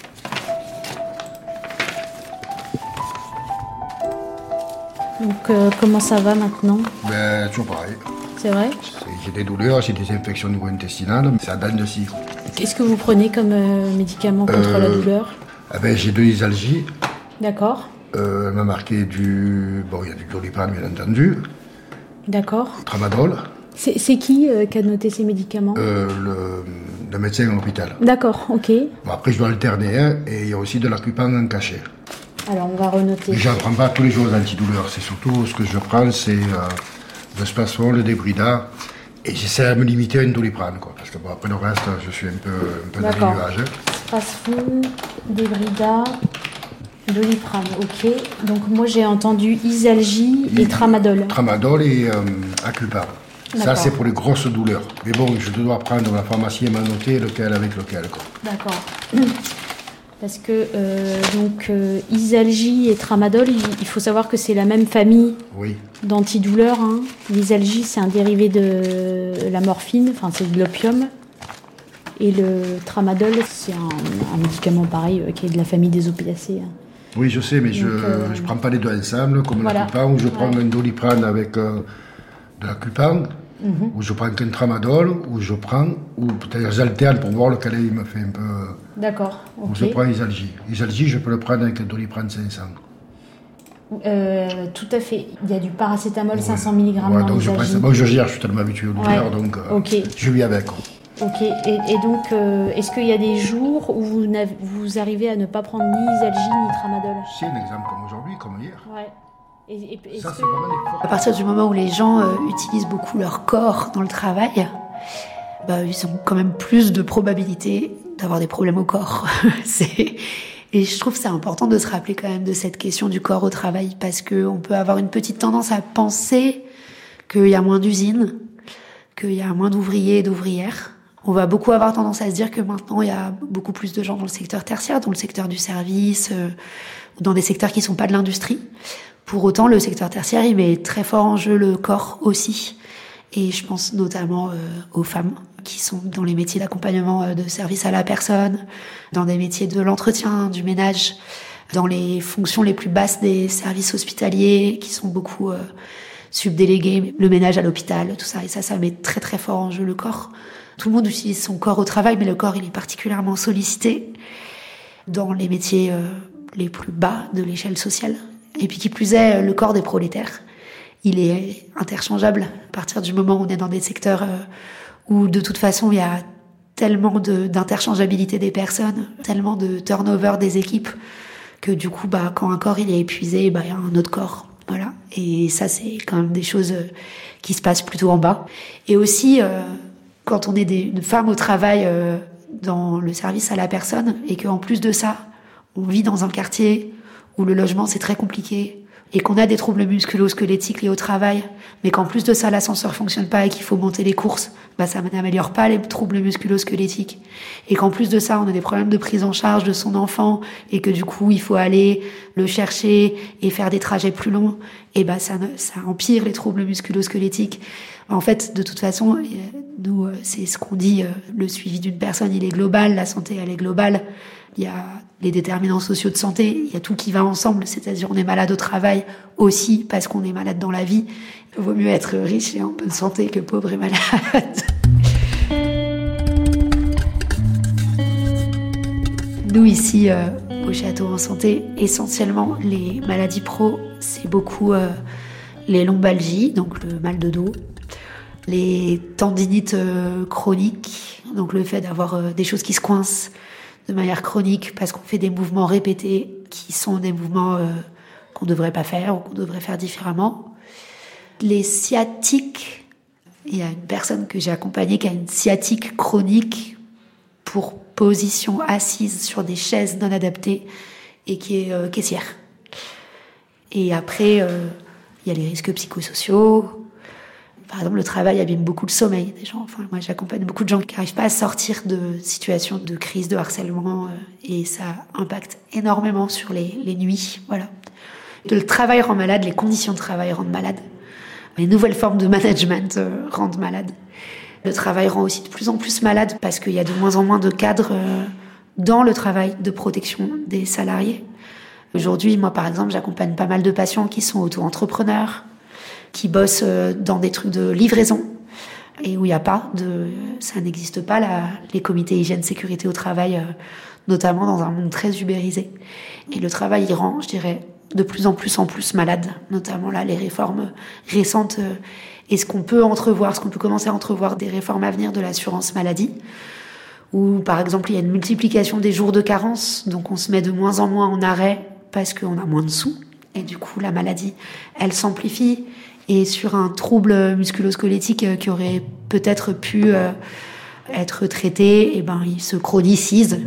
Donc, comment ça va maintenant ? Toujours pareil. C'est vrai ? J'ai des douleurs, j'ai des infections au niveau intestinal, c'est à dents de scie. Qu'est-ce que vous prenez comme médicament contre la douleur ? J'ai de l'Isalgie. D'accord. Elle m'a marqué il y a du Doliprane, bien entendu. D'accord. Tramadol. C'est qui a noté ces médicaments ? Le médecin à l'hôpital. D'accord, ok. Après, je dois alterner, et il y a aussi de l'Acupan en cachet. Alors, on va renoter. Mais je ne prends pas tous les jours d'antidouleurs. C'est surtout ce que je prends, c'est le Spasfon, le Débrida. Et j'essaie de me limiter à une Doliprane, quoi. Parce que après le reste, je suis un peu dans les nuages. Spasfon, Débrida, Doliprane, ok. Donc moi j'ai entendu Isalgie et Tramadol. Tramadol et Acupan. Ça c'est pour les grosses douleurs. Mais bon, je dois prendre la pharmacie et m'a noté lequel avec lequel, quoi. D'accord. Parce que Isalgie et Tramadol, il faut savoir que c'est la même famille d'antidouleurs. Hein. L'isalgie, c'est un dérivé de la morphine, enfin c'est de l'opium. Et le Tramadol, c'est un médicament pareil qui est de la famille des opiacés. Hein. Oui, je sais, mais je ne prends pas les deux ensemble, comme l'Acupan, où je prends un Doliprane avec de l'Acupan, ou je prends qu'un Tramadol, ou peut-être j'alterne pour voir lequel il me fait un peu... D'accord, ok. Ou je prends Isalgie. Isalgie, je peux le prendre avec un Doliprane 500. Tout à fait. Il y a du paracétamol 500 mg dans donc l'Isalgie. Moi, je gère, je suis tellement habitué aux douleurs, donc je vis avec. Ok, et donc, est-ce qu'il y a des jours où vous arrivez à ne pas prendre ni Isalgie ni Tramadol ? C'est un exemple comme aujourd'hui, comme hier. Ouais. Ça, c'est vraiment des... À partir du moment où les gens utilisent beaucoup leur corps dans le travail, ils ont quand même plus de probabilité d'avoir des problèmes au corps. Et je trouve que c'est important de se rappeler quand même de cette question du corps au travail, parce qu'on peut avoir une petite tendance à penser qu'il y a moins d'usines, qu'il y a moins d'ouvriers et d'ouvrières. On va beaucoup avoir tendance à se dire que maintenant, il y a beaucoup plus de gens dans le secteur tertiaire, dans le secteur du service, ou dans des secteurs qui ne sont pas de l'industrie. Pour autant, le secteur tertiaire, il met très fort en jeu le corps aussi. Et je pense notamment aux femmes qui sont dans les métiers d'accompagnement de service à la personne, dans des métiers de l'entretien, du ménage, dans les fonctions les plus basses des services hospitaliers, qui sont beaucoup subdélégués, le ménage à l'hôpital, tout ça. Et ça met très très fort en jeu le corps. Tout le monde utilise son corps au travail, mais le corps, il est particulièrement sollicité dans les métiers les plus bas de l'échelle sociale. Et puis qui plus est, le corps des prolétaires, il est interchangeable à partir du moment où on est dans des secteurs où de toute façon il y a tellement d'interchangeabilité des personnes, tellement de turnover des équipes, que du coup quand un corps il est épuisé, il y a un autre corps. Voilà. Et ça, c'est quand même des choses qui se passent plutôt en bas. Et aussi, quand on est une femme au travail dans le service à la personne, et qu'en plus de ça, on vit dans un quartier où le logement, c'est très compliqué, et qu'on a des troubles musculo-squelettiques liés au travail, mais qu'en plus de ça, l'ascenseur fonctionne pas et qu'il faut monter les courses, ça n'améliore pas les troubles musculo-squelettiques. Et qu'en plus de ça, on a des problèmes de prise en charge de son enfant, et que du coup, il faut aller le chercher et faire des trajets plus longs, et ça empire les troubles musculo-squelettiques. En fait, de toute façon, nous, c'est ce qu'on dit, le suivi d'une personne, il est global, la santé, elle est globale. Il y a les déterminants sociaux de santé, il y a tout qui va ensemble, c'est-à-dire on est malade au travail aussi parce qu'on est malade dans la vie. Il vaut mieux être riche et en bonne santé que pauvre et malade. Nous ici, au Château en Santé, essentiellement les maladies pro, c'est beaucoup les lombalgies, donc le mal de dos, les tendinites chroniques, donc le fait d'avoir des choses qui se coincent de manière chronique parce qu'on fait des mouvements répétés qui sont des mouvements qu'on ne devrait pas faire ou qu'on devrait faire différemment. Les sciatiques, il y a une personne que j'ai accompagnée qui a une sciatique chronique pour position assise sur des chaises non adaptées et qui est caissière. Et après, il y a les risques psychosociaux. Par exemple, le travail abîme beaucoup le sommeil des gens. Enfin, moi, j'accompagne beaucoup de gens qui n'arrivent pas à sortir de situations de crise, de harcèlement, et ça impacte énormément sur les nuits. Voilà. Le travail rend malade, les conditions de travail rendent malade. Les nouvelles formes de management rendent malade. Le travail rend aussi de plus en plus malade parce qu'il y a de moins en moins de cadres dans le travail de protection des salariés. Aujourd'hui, moi, par exemple, j'accompagne pas mal de patients qui sont auto-entrepreneurs, qui bossent dans des trucs de livraison et où il n'y a pas ça n'existe pas les comités hygiène sécurité au travail, notamment dans un monde très ubérisé. Et le travail, il rend, je dirais, de plus en plus malade, notamment là les réformes récentes et ce qu'on peut commencer à entrevoir des réformes à venir de l'assurance maladie, où par exemple il y a une multiplication des jours de carence, donc on se met de moins en moins en arrêt parce qu'on a moins de sous et du coup la maladie elle s'amplifie. Et sur un trouble musculo-squelettique qui aurait peut-être pu être traité, il se chronicise.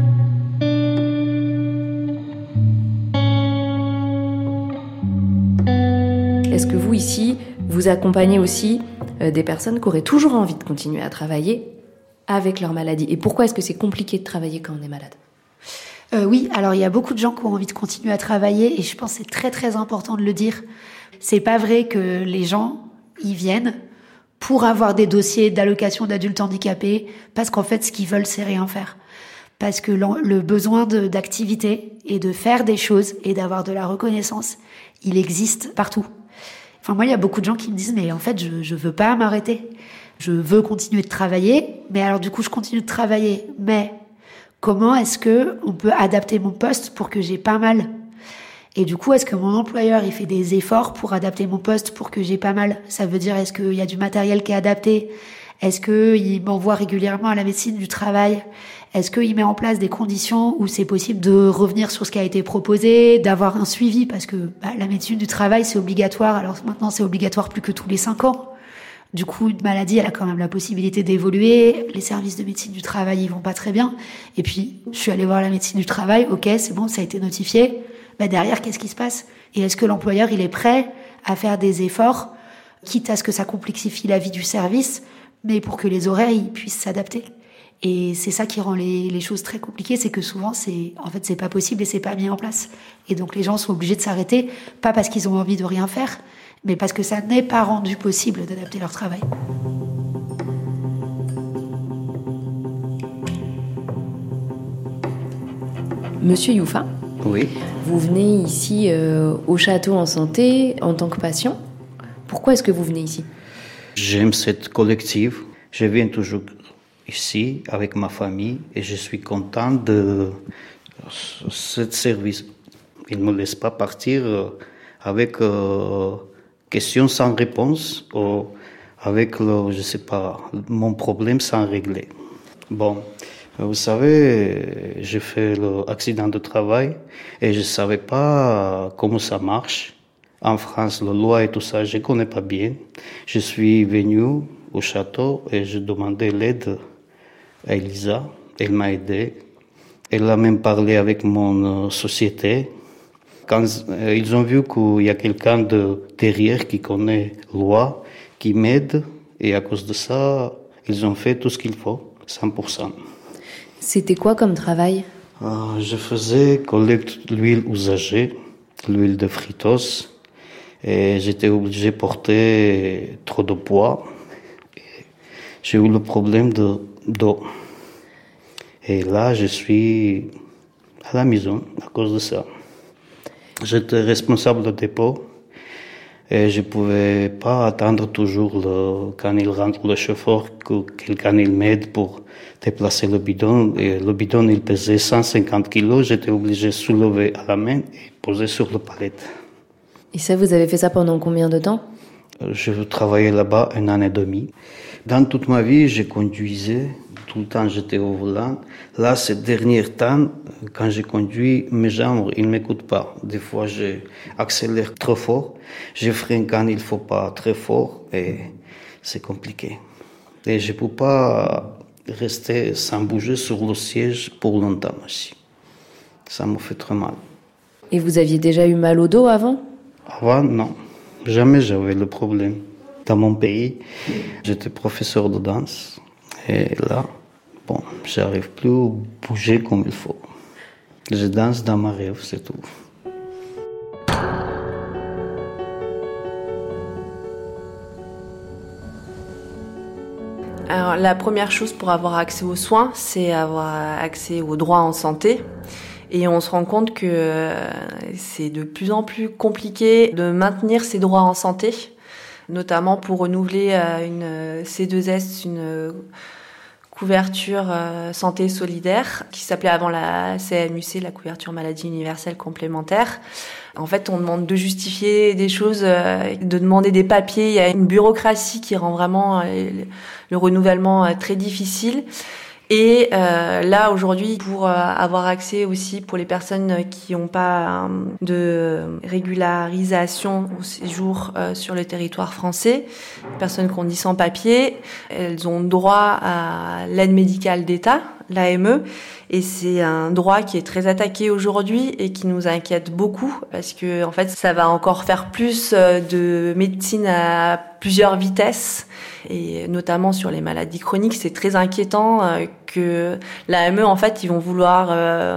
Est-ce que vous, ici, vous accompagnez aussi des personnes qui auraient toujours envie de continuer à travailler avec leur maladie ? Et pourquoi est-ce que c'est compliqué de travailler quand on est malade ? Oui, alors il y a beaucoup de gens qui ont envie de continuer à travailler et je pense que c'est très très important de le dire. C'est pas vrai que les gens y viennent pour avoir des dossiers d'allocation d'adultes handicapés parce qu'en fait ce qu'ils veulent c'est rien faire. Parce que le besoin d'activité et de faire des choses et d'avoir de la reconnaissance, il existe partout. Enfin moi il y a beaucoup de gens qui me disent mais en fait je veux pas m'arrêter. Je veux continuer de travailler, mais alors du coup je continue de travailler, mais comment est-ce que on peut adapter mon poste pour que j'ai pas mal ? Et du coup, est-ce que mon employeur, il fait des efforts pour adapter mon poste pour que j'ai pas mal ? Ça veut dire, est-ce qu'il y a du matériel qui est adapté ? Est-ce qu'il m'envoie régulièrement à la médecine du travail ? Est-ce qu'il met en place des conditions où c'est possible de revenir sur ce qui a été proposé, d'avoir un suivi ? Parce que la médecine du travail, c'est obligatoire. Alors maintenant, c'est obligatoire plus que tous les 5 ans. Du coup, une maladie, elle a quand même la possibilité d'évoluer. Les services de médecine du travail, ils vont pas très bien. Et puis, je suis allée voir la médecine du travail. Ok, c'est bon, ça a été notifié. Derrière, qu'est-ce qui se passe ? Et est-ce que l'employeur, il est prêt à faire des efforts, quitte à ce que ça complexifie la vie du service, mais pour que les horaires ils puissent s'adapter ? Et c'est ça qui rend les choses très compliquées, c'est que souvent, c'est pas possible et c'est pas mis en place. Et donc, les gens sont obligés de s'arrêter, pas parce qu'ils ont envie de rien faire, mais parce que ça n'est pas rendu possible d'adapter leur travail. Monsieur Youfa ? Oui. Vous venez ici au Château en Santé en tant que patient. Pourquoi est-ce que vous venez ici ? J'aime cette collective. Je viens toujours ici avec ma famille et je suis content de ce service. Il ne me laisse pas partir avec questions sans réponse ou avec, mon problème sans régler. Bon. Vous savez, j'ai fait l'accident de travail et je ne savais pas comment ça marche. En France, la loi et tout ça, je ne connais pas bien. Je suis venu au château et j'ai demandé l'aide à Elisa. Elle m'a aidé. Elle a même parlé avec mon société. Quand ils ont vu qu'il y a quelqu'un derrière qui connaît la loi, qui m'aide, et à cause de ça, ils ont fait tout ce qu'il faut, 100%. C'était quoi comme travail ? Je faisais collecte l'huile usagée, l'huile de fritos, et j'étais obligé de porter trop de poids. J'ai eu le problème d'eau. Et là, je suis à la maison à cause de ça. J'étais responsable de dépôt et je ne pouvais pas attendre toujours quand il rentre le chauffeur que quelqu'un m'aide pour déplacer le bidon. Et le bidon, il pesait 150 kilos. J'étais obligé de soulever à la main et poser sur le palette. Et ça, vous avez fait ça pendant combien de temps ? Je travaillais là-bas 1 an et demi. Dans toute ma vie, je conduisais. Tout le temps, j'étais au volant. Là, ces derniers temps, quand je conduis, mes jambes, ils ne m'écoutent pas. Des fois, j'accélère trop fort. Je freine quand il ne faut pas très fort. Et c'est compliqué. Et je ne peux pas rester sans bouger sur le siège pour longtemps aussi. Ça me fait très mal. Et vous aviez déjà eu mal au dos avant ? Avant, non. Jamais j'avais le problème. Dans mon pays, j'étais professeur de danse. Et là, bon, j'arrive plus à bouger comme il faut. Je danse dans ma rêve, c'est tout. Alors, la première chose pour avoir accès aux soins, c'est avoir accès aux droits en santé. Et on se rend compte que c'est de plus en plus compliqué de maintenir ces droits en santé, notamment pour renouveler une C2S, une couverture santé solidaire, qui s'appelait avant la CMUC, la couverture maladie universelle complémentaire. En fait, on demande de justifier des choses, de demander des papiers. Il y a une bureaucratie qui rend vraiment le renouvellement très difficile. Et là, aujourd'hui, pour avoir accès aussi pour les personnes qui n'ont pas de régularisation au séjour sur le territoire français, les personnes qui ont dit sans papier, elles ont droit à l'aide médicale d'État, l'AME, et c'est un droit qui est très attaqué aujourd'hui et qui nous inquiète beaucoup parce que en fait, ça va encore faire plus de médecine à plusieurs vitesses. Et notamment sur les maladies chroniques, c'est très inquiétant que l'AME, en fait, ils vont vouloir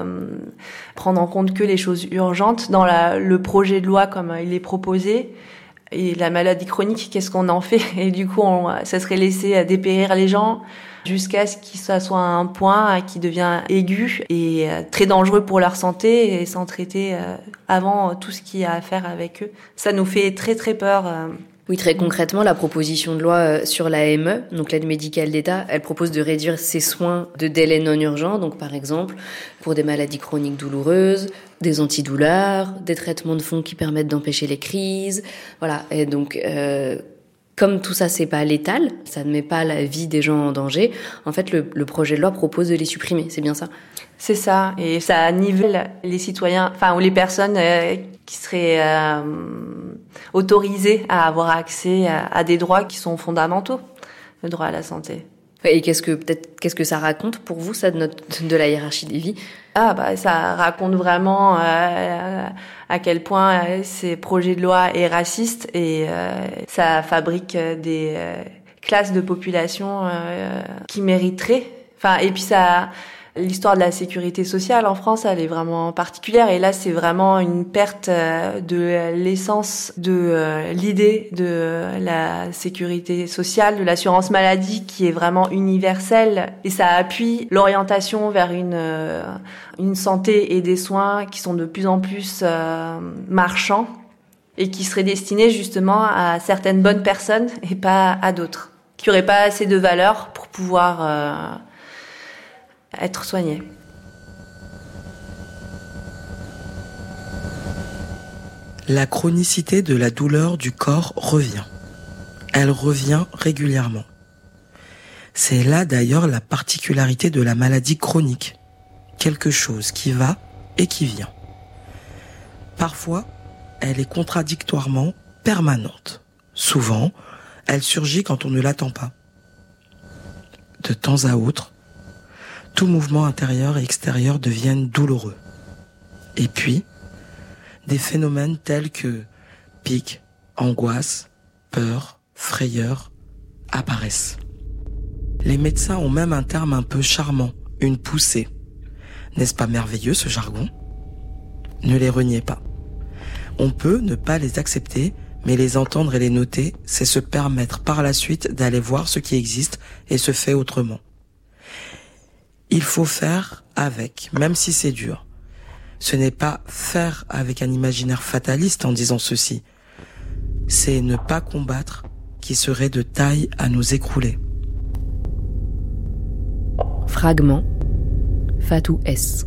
prendre en compte que les choses urgentes dans le projet de loi comme il est proposé. Et la maladie chronique, qu'est-ce qu'on en fait ? Et du coup, ça serait laisser dépérir les gens jusqu'à ce que ça soit un point qui devient aigu et très dangereux pour leur santé et sans traiter avant tout ce qu'il y a à faire avec eux. Ça nous fait très très peur. Oui, très concrètement, la proposition de loi sur l'AME, donc l'aide médicale d'État, elle propose de réduire ses soins de délai non urgents, donc par exemple pour des maladies chroniques douloureuses, des antidouleurs, des traitements de fond qui permettent d'empêcher les crises, voilà. Et donc, comme tout ça, c'est pas létal, ça ne met pas la vie des gens en danger, en fait, le projet de loi propose de les supprimer, c'est bien ça ? C'est ça, et ça nivelle les citoyens, ou les personnes qui seraient autorisées à avoir accès à des droits qui sont fondamentaux, le droit à la santé. Et qu'est-ce que ça raconte pour vous, ça, de la hiérarchie des vies ? Ça raconte vraiment à quel point ces projets de loi est raciste et ça fabrique des classes de population qui mériteraient. Et puis l'histoire de la sécurité sociale en France, elle est vraiment particulière. Et là, c'est vraiment une perte de l'essence de l'idée de la sécurité sociale, de l'assurance maladie qui est vraiment universelle. Et ça appuie l'orientation vers une santé et des soins qui sont de plus en plus marchands et qui seraient destinés justement à certaines bonnes personnes et pas à d'autres, qui n'auraient pas assez de valeur pour pouvoir être soigné. La chronicité de la douleur du corps revient. Elle revient régulièrement. C'est là d'ailleurs la particularité de la maladie chronique. Quelque chose qui va et qui vient. Parfois, elle est contradictoirement permanente. Souvent, elle surgit quand on ne l'attend pas. De temps à autre, tout mouvement intérieur et extérieur deviennent douloureux. Et puis, des phénomènes tels que pics, angoisse, peur, frayeur apparaissent. Les médecins ont même un terme un peu charmant, une poussée. N'est-ce pas merveilleux ce jargon ? Ne les reniez pas. On peut ne pas les accepter, mais les entendre et les noter, c'est se permettre par la suite d'aller voir ce qui existe et se fait autrement. Il faut faire avec, même si c'est dur. Ce n'est pas faire avec un imaginaire fataliste en disant ceci. C'est ne pas combattre qui serait de taille à nous écrouler. Fragment, Fatou S.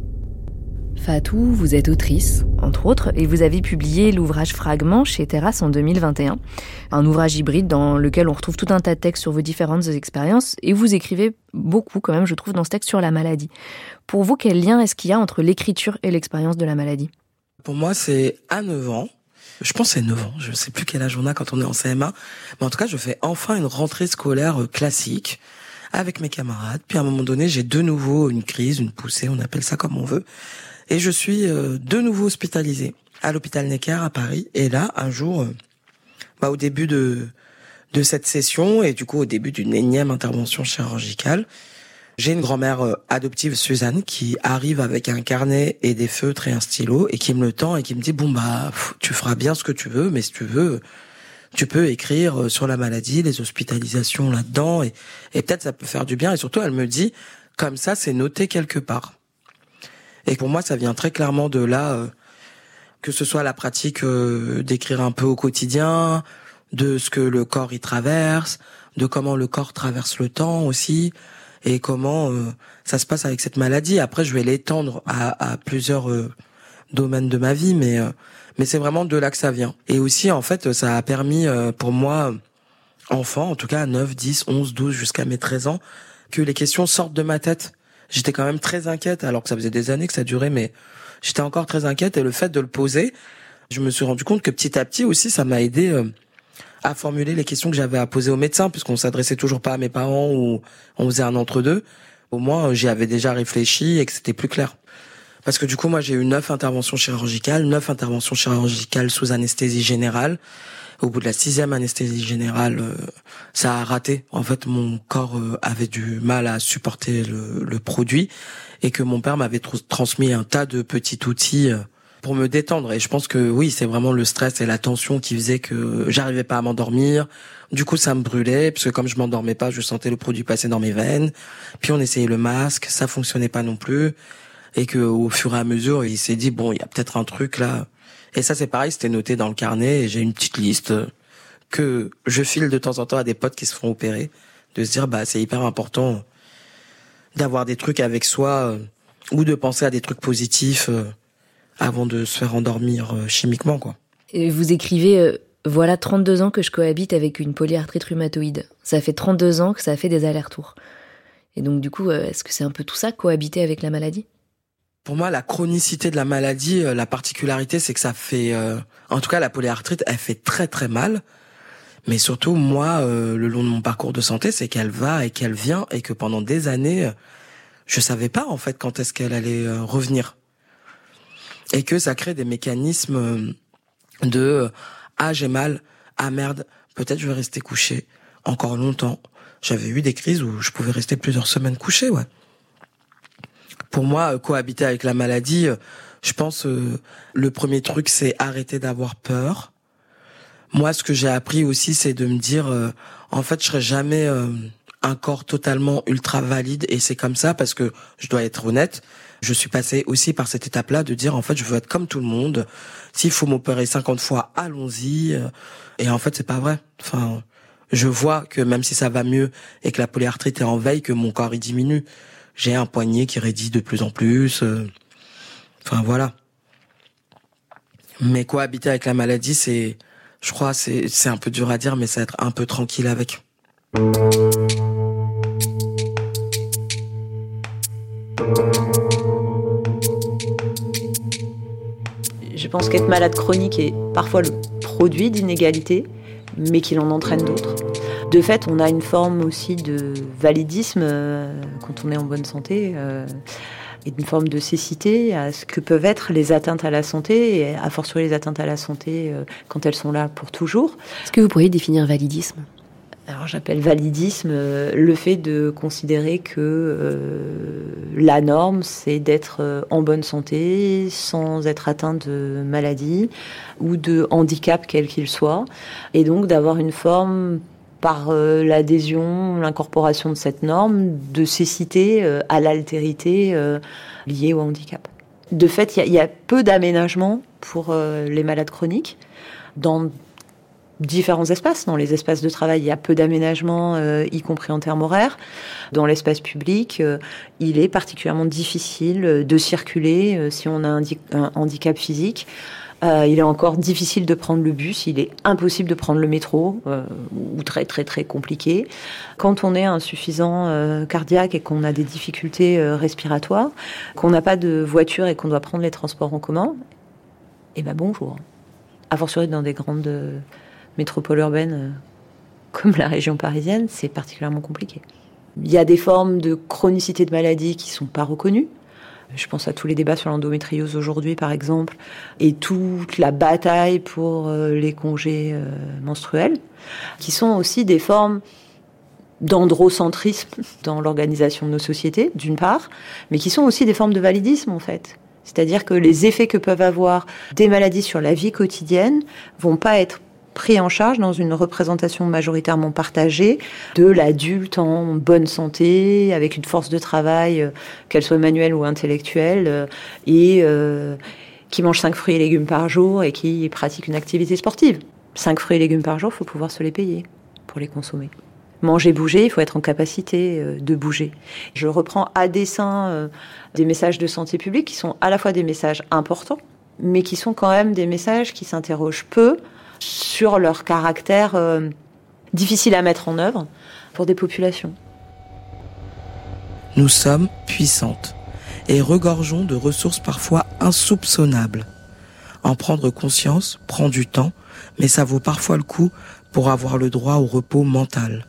Fatou, vous êtes autrice, entre autres, et vous avez publié l'ouvrage Fragment chez Terrasse en 2021, un ouvrage hybride dans lequel on retrouve tout un tas de textes sur vos différentes expériences, et vous écrivez beaucoup, quand même, je trouve, dans ce texte sur la maladie. Pour vous, quel lien est-ce qu'il y a entre l'écriture et l'expérience de la maladie ? Pour moi, c'est à 9 ans. Je pense que c'est 9 ans. Je sais plus quel âge on a quand on est en CM1. Mais en tout cas, je fais enfin une rentrée scolaire classique avec mes camarades. Puis à un moment donné, j'ai de nouveau une crise, une poussée, on appelle ça comme on veut. Et je suis de nouveau hospitalisé à l'hôpital Necker à Paris. Et là, un jour, au début de cette session, et du coup au début d'une énième intervention chirurgicale, j'ai une grand-mère adoptive, Suzanne, qui arrive avec un carnet et des feutres et un stylo, et qui me le tend et qui me dit tu feras bien ce que tu veux, mais si tu veux, tu peux écrire sur la maladie, les hospitalisations là-dedans, et peut-être ça peut faire du bien. Et surtout, elle me dit, comme ça, c'est noté quelque part. Et pour moi, ça vient très clairement de là, que ce soit la pratique d'écrire un peu au quotidien, de ce que le corps y traverse, de comment le corps traverse le temps aussi, et comment ça se passe avec cette maladie. Après, je vais l'étendre à plusieurs domaines de ma vie, mais c'est vraiment de là que ça vient. Et aussi, en fait, ça a permis pour moi, enfant, en tout cas à 9, 10, 11, 12, jusqu'à mes 13 ans, que les questions sortent de ma tête. J'étais quand même très inquiète, alors que ça faisait des années que ça durait, mais j'étais encore très inquiète. Et le fait de le poser, je me suis rendu compte que petit à petit aussi, ça m'a aidé à formuler les questions que j'avais à poser aux médecins, puisqu'on s'adressait toujours pas à mes parents ou on faisait un entre-deux. Au moins, j'y avais déjà réfléchi et que c'était plus clair. Parce que du coup, moi, j'ai eu 9 interventions chirurgicales sous anesthésie générale. Au bout de la 6e anesthésie générale, ça a raté. En fait, mon corps avait du mal à supporter le produit et que mon père m'avait transmis un tas de petits outils pour me détendre. Et je pense que oui, c'est vraiment le stress et la tension qui faisait que j'arrivais pas à m'endormir. Du coup, ça me brûlait, parce que comme je m'endormais pas, je sentais le produit passer dans mes veines. Puis on essayait le masque, ça fonctionnait pas non plus. Et que au fur et à mesure, il s'est dit, bon, il y a peut-être un truc là. Et ça, c'est pareil, c'était noté dans le carnet. Et j'ai une petite liste que je file de temps en temps à des potes qui se font opérer, de se dire, c'est hyper important d'avoir des trucs avec soi ou de penser à des trucs positifs avant de se faire endormir chimiquement, quoi. Et vous écrivez, voilà 32 ans que je cohabite avec une polyarthrite rhumatoïde. Ça fait 32 ans que ça fait des allers-retours. Et donc, du coup, est-ce que c'est un peu tout ça, cohabiter avec la maladie ? Pour moi, la chronicité de la maladie, la particularité, c'est que ça fait... en tout cas, la polyarthrite, elle fait très très mal. Mais surtout, moi, le long de mon parcours de santé, c'est qu'elle va et qu'elle vient et que pendant des années, je savais pas en fait quand est-ce qu'elle allait revenir. Et que ça crée des mécanismes de « Ah, j'ai mal. Ah, merde. Peut-être je vais rester couché encore longtemps. » J'avais eu des crises où je pouvais rester plusieurs semaines couché, ouais. Pour moi, cohabiter avec la maladie, je pense le premier truc, c'est arrêter d'avoir peur. Moi, ce que j'ai appris aussi, c'est de me dire, en fait, je serai jamais un corps totalement ultra valide, et c'est comme ça parce que je dois être honnête. Je suis passé aussi par cette étape-là de dire, en fait, je veux être comme tout le monde. S'il faut m'opérer 50 fois, allons-y. Et en fait, c'est pas vrai. Enfin, je vois que même si ça va mieux et que la polyarthrite est en veille, que mon corps il diminue. J'ai un poignet qui raidit de plus en plus. Enfin, voilà. Mais cohabiter avec la maladie, je crois, c'est un peu dur à dire, mais c'est être un peu tranquille avec. pense qu'être malade chronique est parfois le produit d'inégalités, mais qu'il en entraîne d'autres. De fait, on a une forme aussi de validisme quand on est en bonne santé, et d'une forme de cécité à ce que peuvent être les atteintes à la santé, et a fortiori les atteintes à la santé quand elles sont là pour toujours. Est-ce que vous pourriez définir validisme ? Alors j'appelle validisme le fait de considérer que la norme, c'est d'être en bonne santé, sans être atteint de maladie ou de handicap quel qu'il soit, et donc d'avoir une forme, par l'adhésion, l'incorporation de cette norme, de cécité à l'altérité liée au handicap. De fait, il y a peu d'aménagements pour les malades chroniques dans différents espaces. Dans les espaces de travail, il y a peu d'aménagements, y compris en termes horaires. Dans l'espace public, il est particulièrement difficile de circuler si on a un handicap physique. Il est encore difficile de prendre le bus, il est impossible de prendre le métro, ou très très très compliqué. Quand on est insuffisant cardiaque et qu'on a des difficultés respiratoires, qu'on n'a pas de voiture et qu'on doit prendre les transports en commun, eh ben bonjour. A fortiori dans des grandes métropoles urbaines comme la région parisienne, c'est particulièrement compliqué. Il y a des formes de chronicité de maladie qui ne sont pas reconnues. Je pense à tous les débats sur l'endométriose aujourd'hui, par exemple, et toute la bataille pour les congés menstruels, qui sont aussi des formes d'androcentrisme dans l'organisation de nos sociétés, d'une part, mais qui sont aussi des formes de validisme, en fait. C'est-à-dire que les effets que peuvent avoir des maladies sur la vie quotidienne vont pas être pris en charge dans une représentation majoritairement partagée de l'adulte en bonne santé, avec une force de travail, qu'elle soit manuelle ou intellectuelle, et qui mange 5 fruits et légumes par jour et qui pratique une activité sportive. 5 fruits et légumes par jour, il faut pouvoir se les payer pour les consommer. Manger, bouger, il faut être en capacité de bouger. Je reprends à dessein des messages de santé publique qui sont à la fois des messages importants, mais qui sont quand même des messages qui s'interrogent peu sur leur caractère difficile à mettre en œuvre pour des populations. Nous sommes puissantes et regorgeons de ressources parfois insoupçonnables. En prendre conscience prend du temps, mais ça vaut parfois le coup pour avoir le droit au repos mental.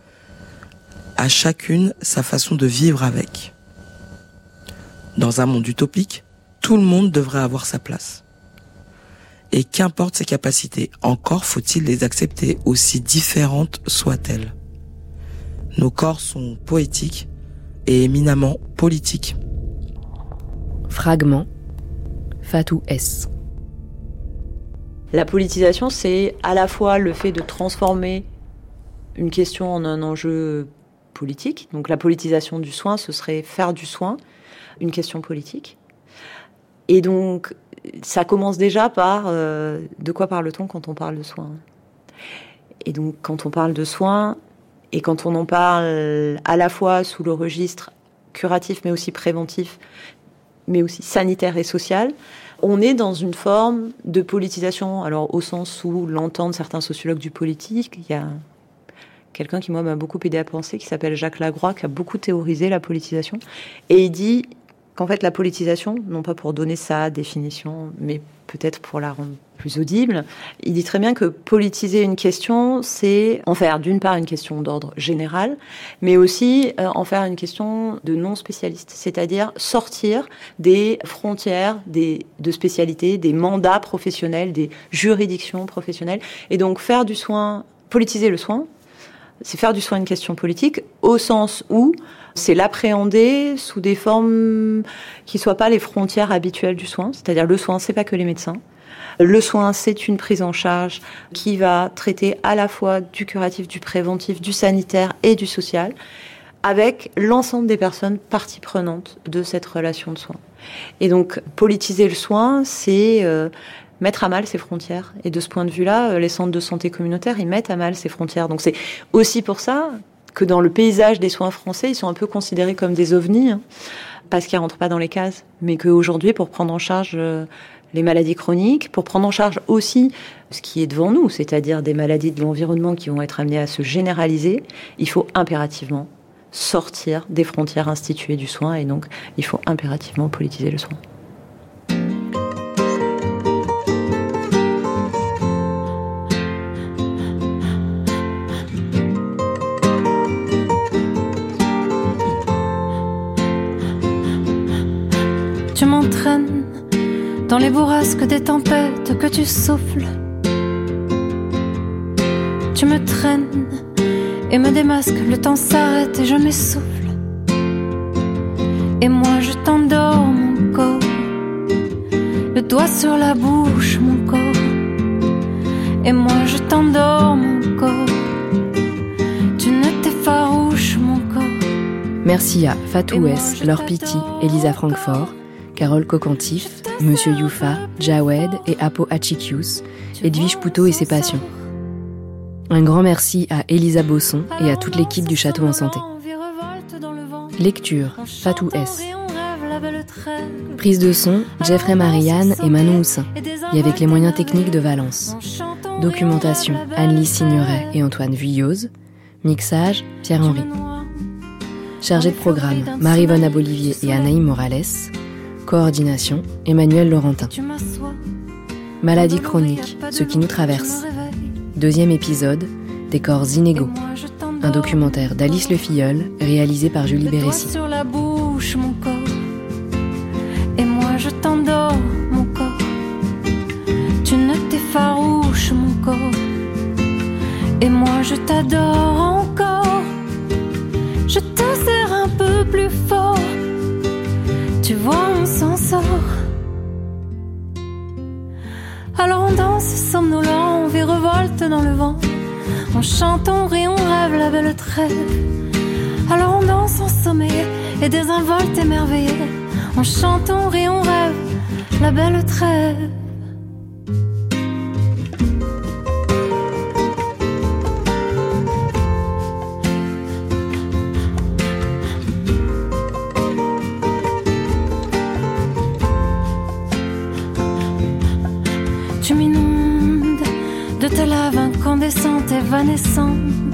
À chacune sa façon de vivre avec. Dans un monde utopique, tout le monde devrait avoir sa place. Et qu'importe ses capacités, encore faut-il les accepter, aussi différentes soient-elles. Nos corps sont poétiques et éminemment politiques. Fragment, Fatou S. La politisation, c'est à la fois le fait de transformer une question en un enjeu politique. Donc la politisation du soin, ce serait faire du soin une question politique. Et donc, ça commence déjà par de quoi parle-t-on quand on parle de soins. Et donc, quand on parle de soins, et quand on en parle à la fois sous le registre curatif, mais aussi préventif, mais aussi sanitaire et social, on est dans une forme de politisation, alors au sens où l'entendent certains sociologues du politique. Il y a quelqu'un qui, moi, m'a beaucoup aidé à penser, qui s'appelle Jacques Lagroix, qui a beaucoup théorisé la politisation. Et il dit qu'en fait, la politisation, non pas pour donner sa définition, mais peut-être pour la rendre plus audible, il dit très bien que politiser une question, c'est en faire d'une part une question d'ordre général, mais aussi en faire une question de non-spécialiste, c'est-à-dire sortir des frontières de spécialité, des mandats professionnels, des juridictions professionnelles, et donc faire du soin, politiser le soin, c'est faire du soin une question politique, au sens où c'est l'appréhender sous des formes qui ne soient pas les frontières habituelles du soin. C'est-à-dire le soin, c'est pas que les médecins. Le soin, c'est une prise en charge qui va traiter à la fois du curatif, du préventif, du sanitaire et du social, avec l'ensemble des personnes parties prenantes de cette relation de soin. Et donc, politiser le soin, c'est mettre à mal ces frontières. Et de ce point de vue-là, les centres de santé communautaires, ils mettent à mal ces frontières. Donc c'est aussi pour ça que dans le paysage des soins français, ils sont un peu considérés comme des ovnis, parce qu'ils ne rentrent pas dans les cases. Mais qu'aujourd'hui, pour prendre en charge les maladies chroniques, pour prendre en charge aussi ce qui est devant nous, c'est-à-dire des maladies de l'environnement qui vont être amenées à se généraliser, il faut impérativement sortir des frontières instituées du soin, et donc il faut impérativement politiser le soin. tu m'entraînes dans les bourrasques des tempêtes que tu souffles. Tu me traînes et me démasques, le temps s'arrête et je m'essouffle. Et moi je t'endors mon corps, le doigt sur la bouche mon corps. Et moi je t'endors mon corps, tu ne t'effarouches mon corps. Merci à Fatou S, Laure Pitti, Elisa Francfort, Carole Kokantif, Monsieur Youfa, Jawed et Apo Achikius, Edwige Poutot et ses passions. Un grand merci à Elisa Bosson et à toute l'équipe du Château en Santé. Lecture, Fatou S. Prise de son, Jeffrey Marianne et Manon Houssin, et avec les moyens techniques de Valence. Documentation, Anne-Lise Signoret et Antoine Vuilloz. Mixage, Pierre-Henri. Chargé de programme, Marie-Vonne Abolivier et Anaïs Morales. Coordination, Emmanuel Laurentin. Maladie chronique, ce qui nous traverse. 2e épisode, des corps inégaux. Un documentaire d'Alice Le Filleul, réalisé par Julie Bérécy. Sur la bouche mon corps, et moi je t'endors mon corps. Tu ne t'effarouches mon corps, et moi je t'adore encore. Je te serre un peu plus fort, tu vois on s'en sort. Alors on danse somnolent, on virevolte dans le vent. On chante, on rit, on rêve la belle trêve. Alors on danse en sommeil et désinvolte émerveillé. On chante, on rit, on rêve la belle trêve. Tu m'inondes de ta lave incandescente, évanescente.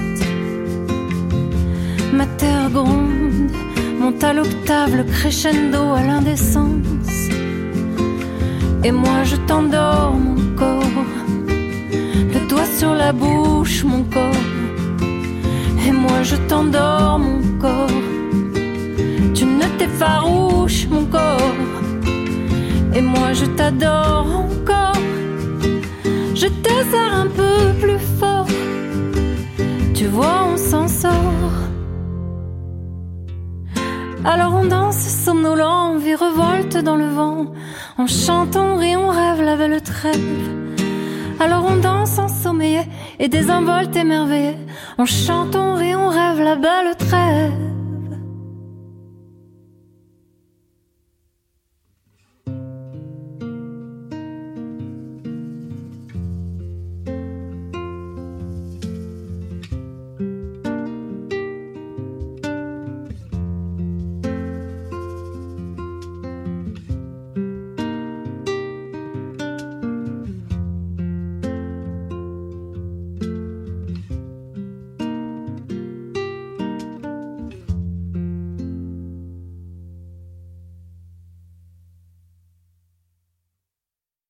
Ma terre gronde, monte à l'octave, le crescendo à l'indécence. Et moi je t'endors mon corps, le doigt sur la bouche mon corps. Et moi je t'endors mon corps, tu ne t'effarouches mon corps. Et moi je t'adore encore, je te serre un peu plus fort, tu vois on s'en sort. Alors on danse somnolent, on virevolte dans le vent. On chante, on rit, on rêve la belle trêve. Alors on danse ensommeillé et désinvolte émerveillé. On chante, on rit, on rêve la belle trêve.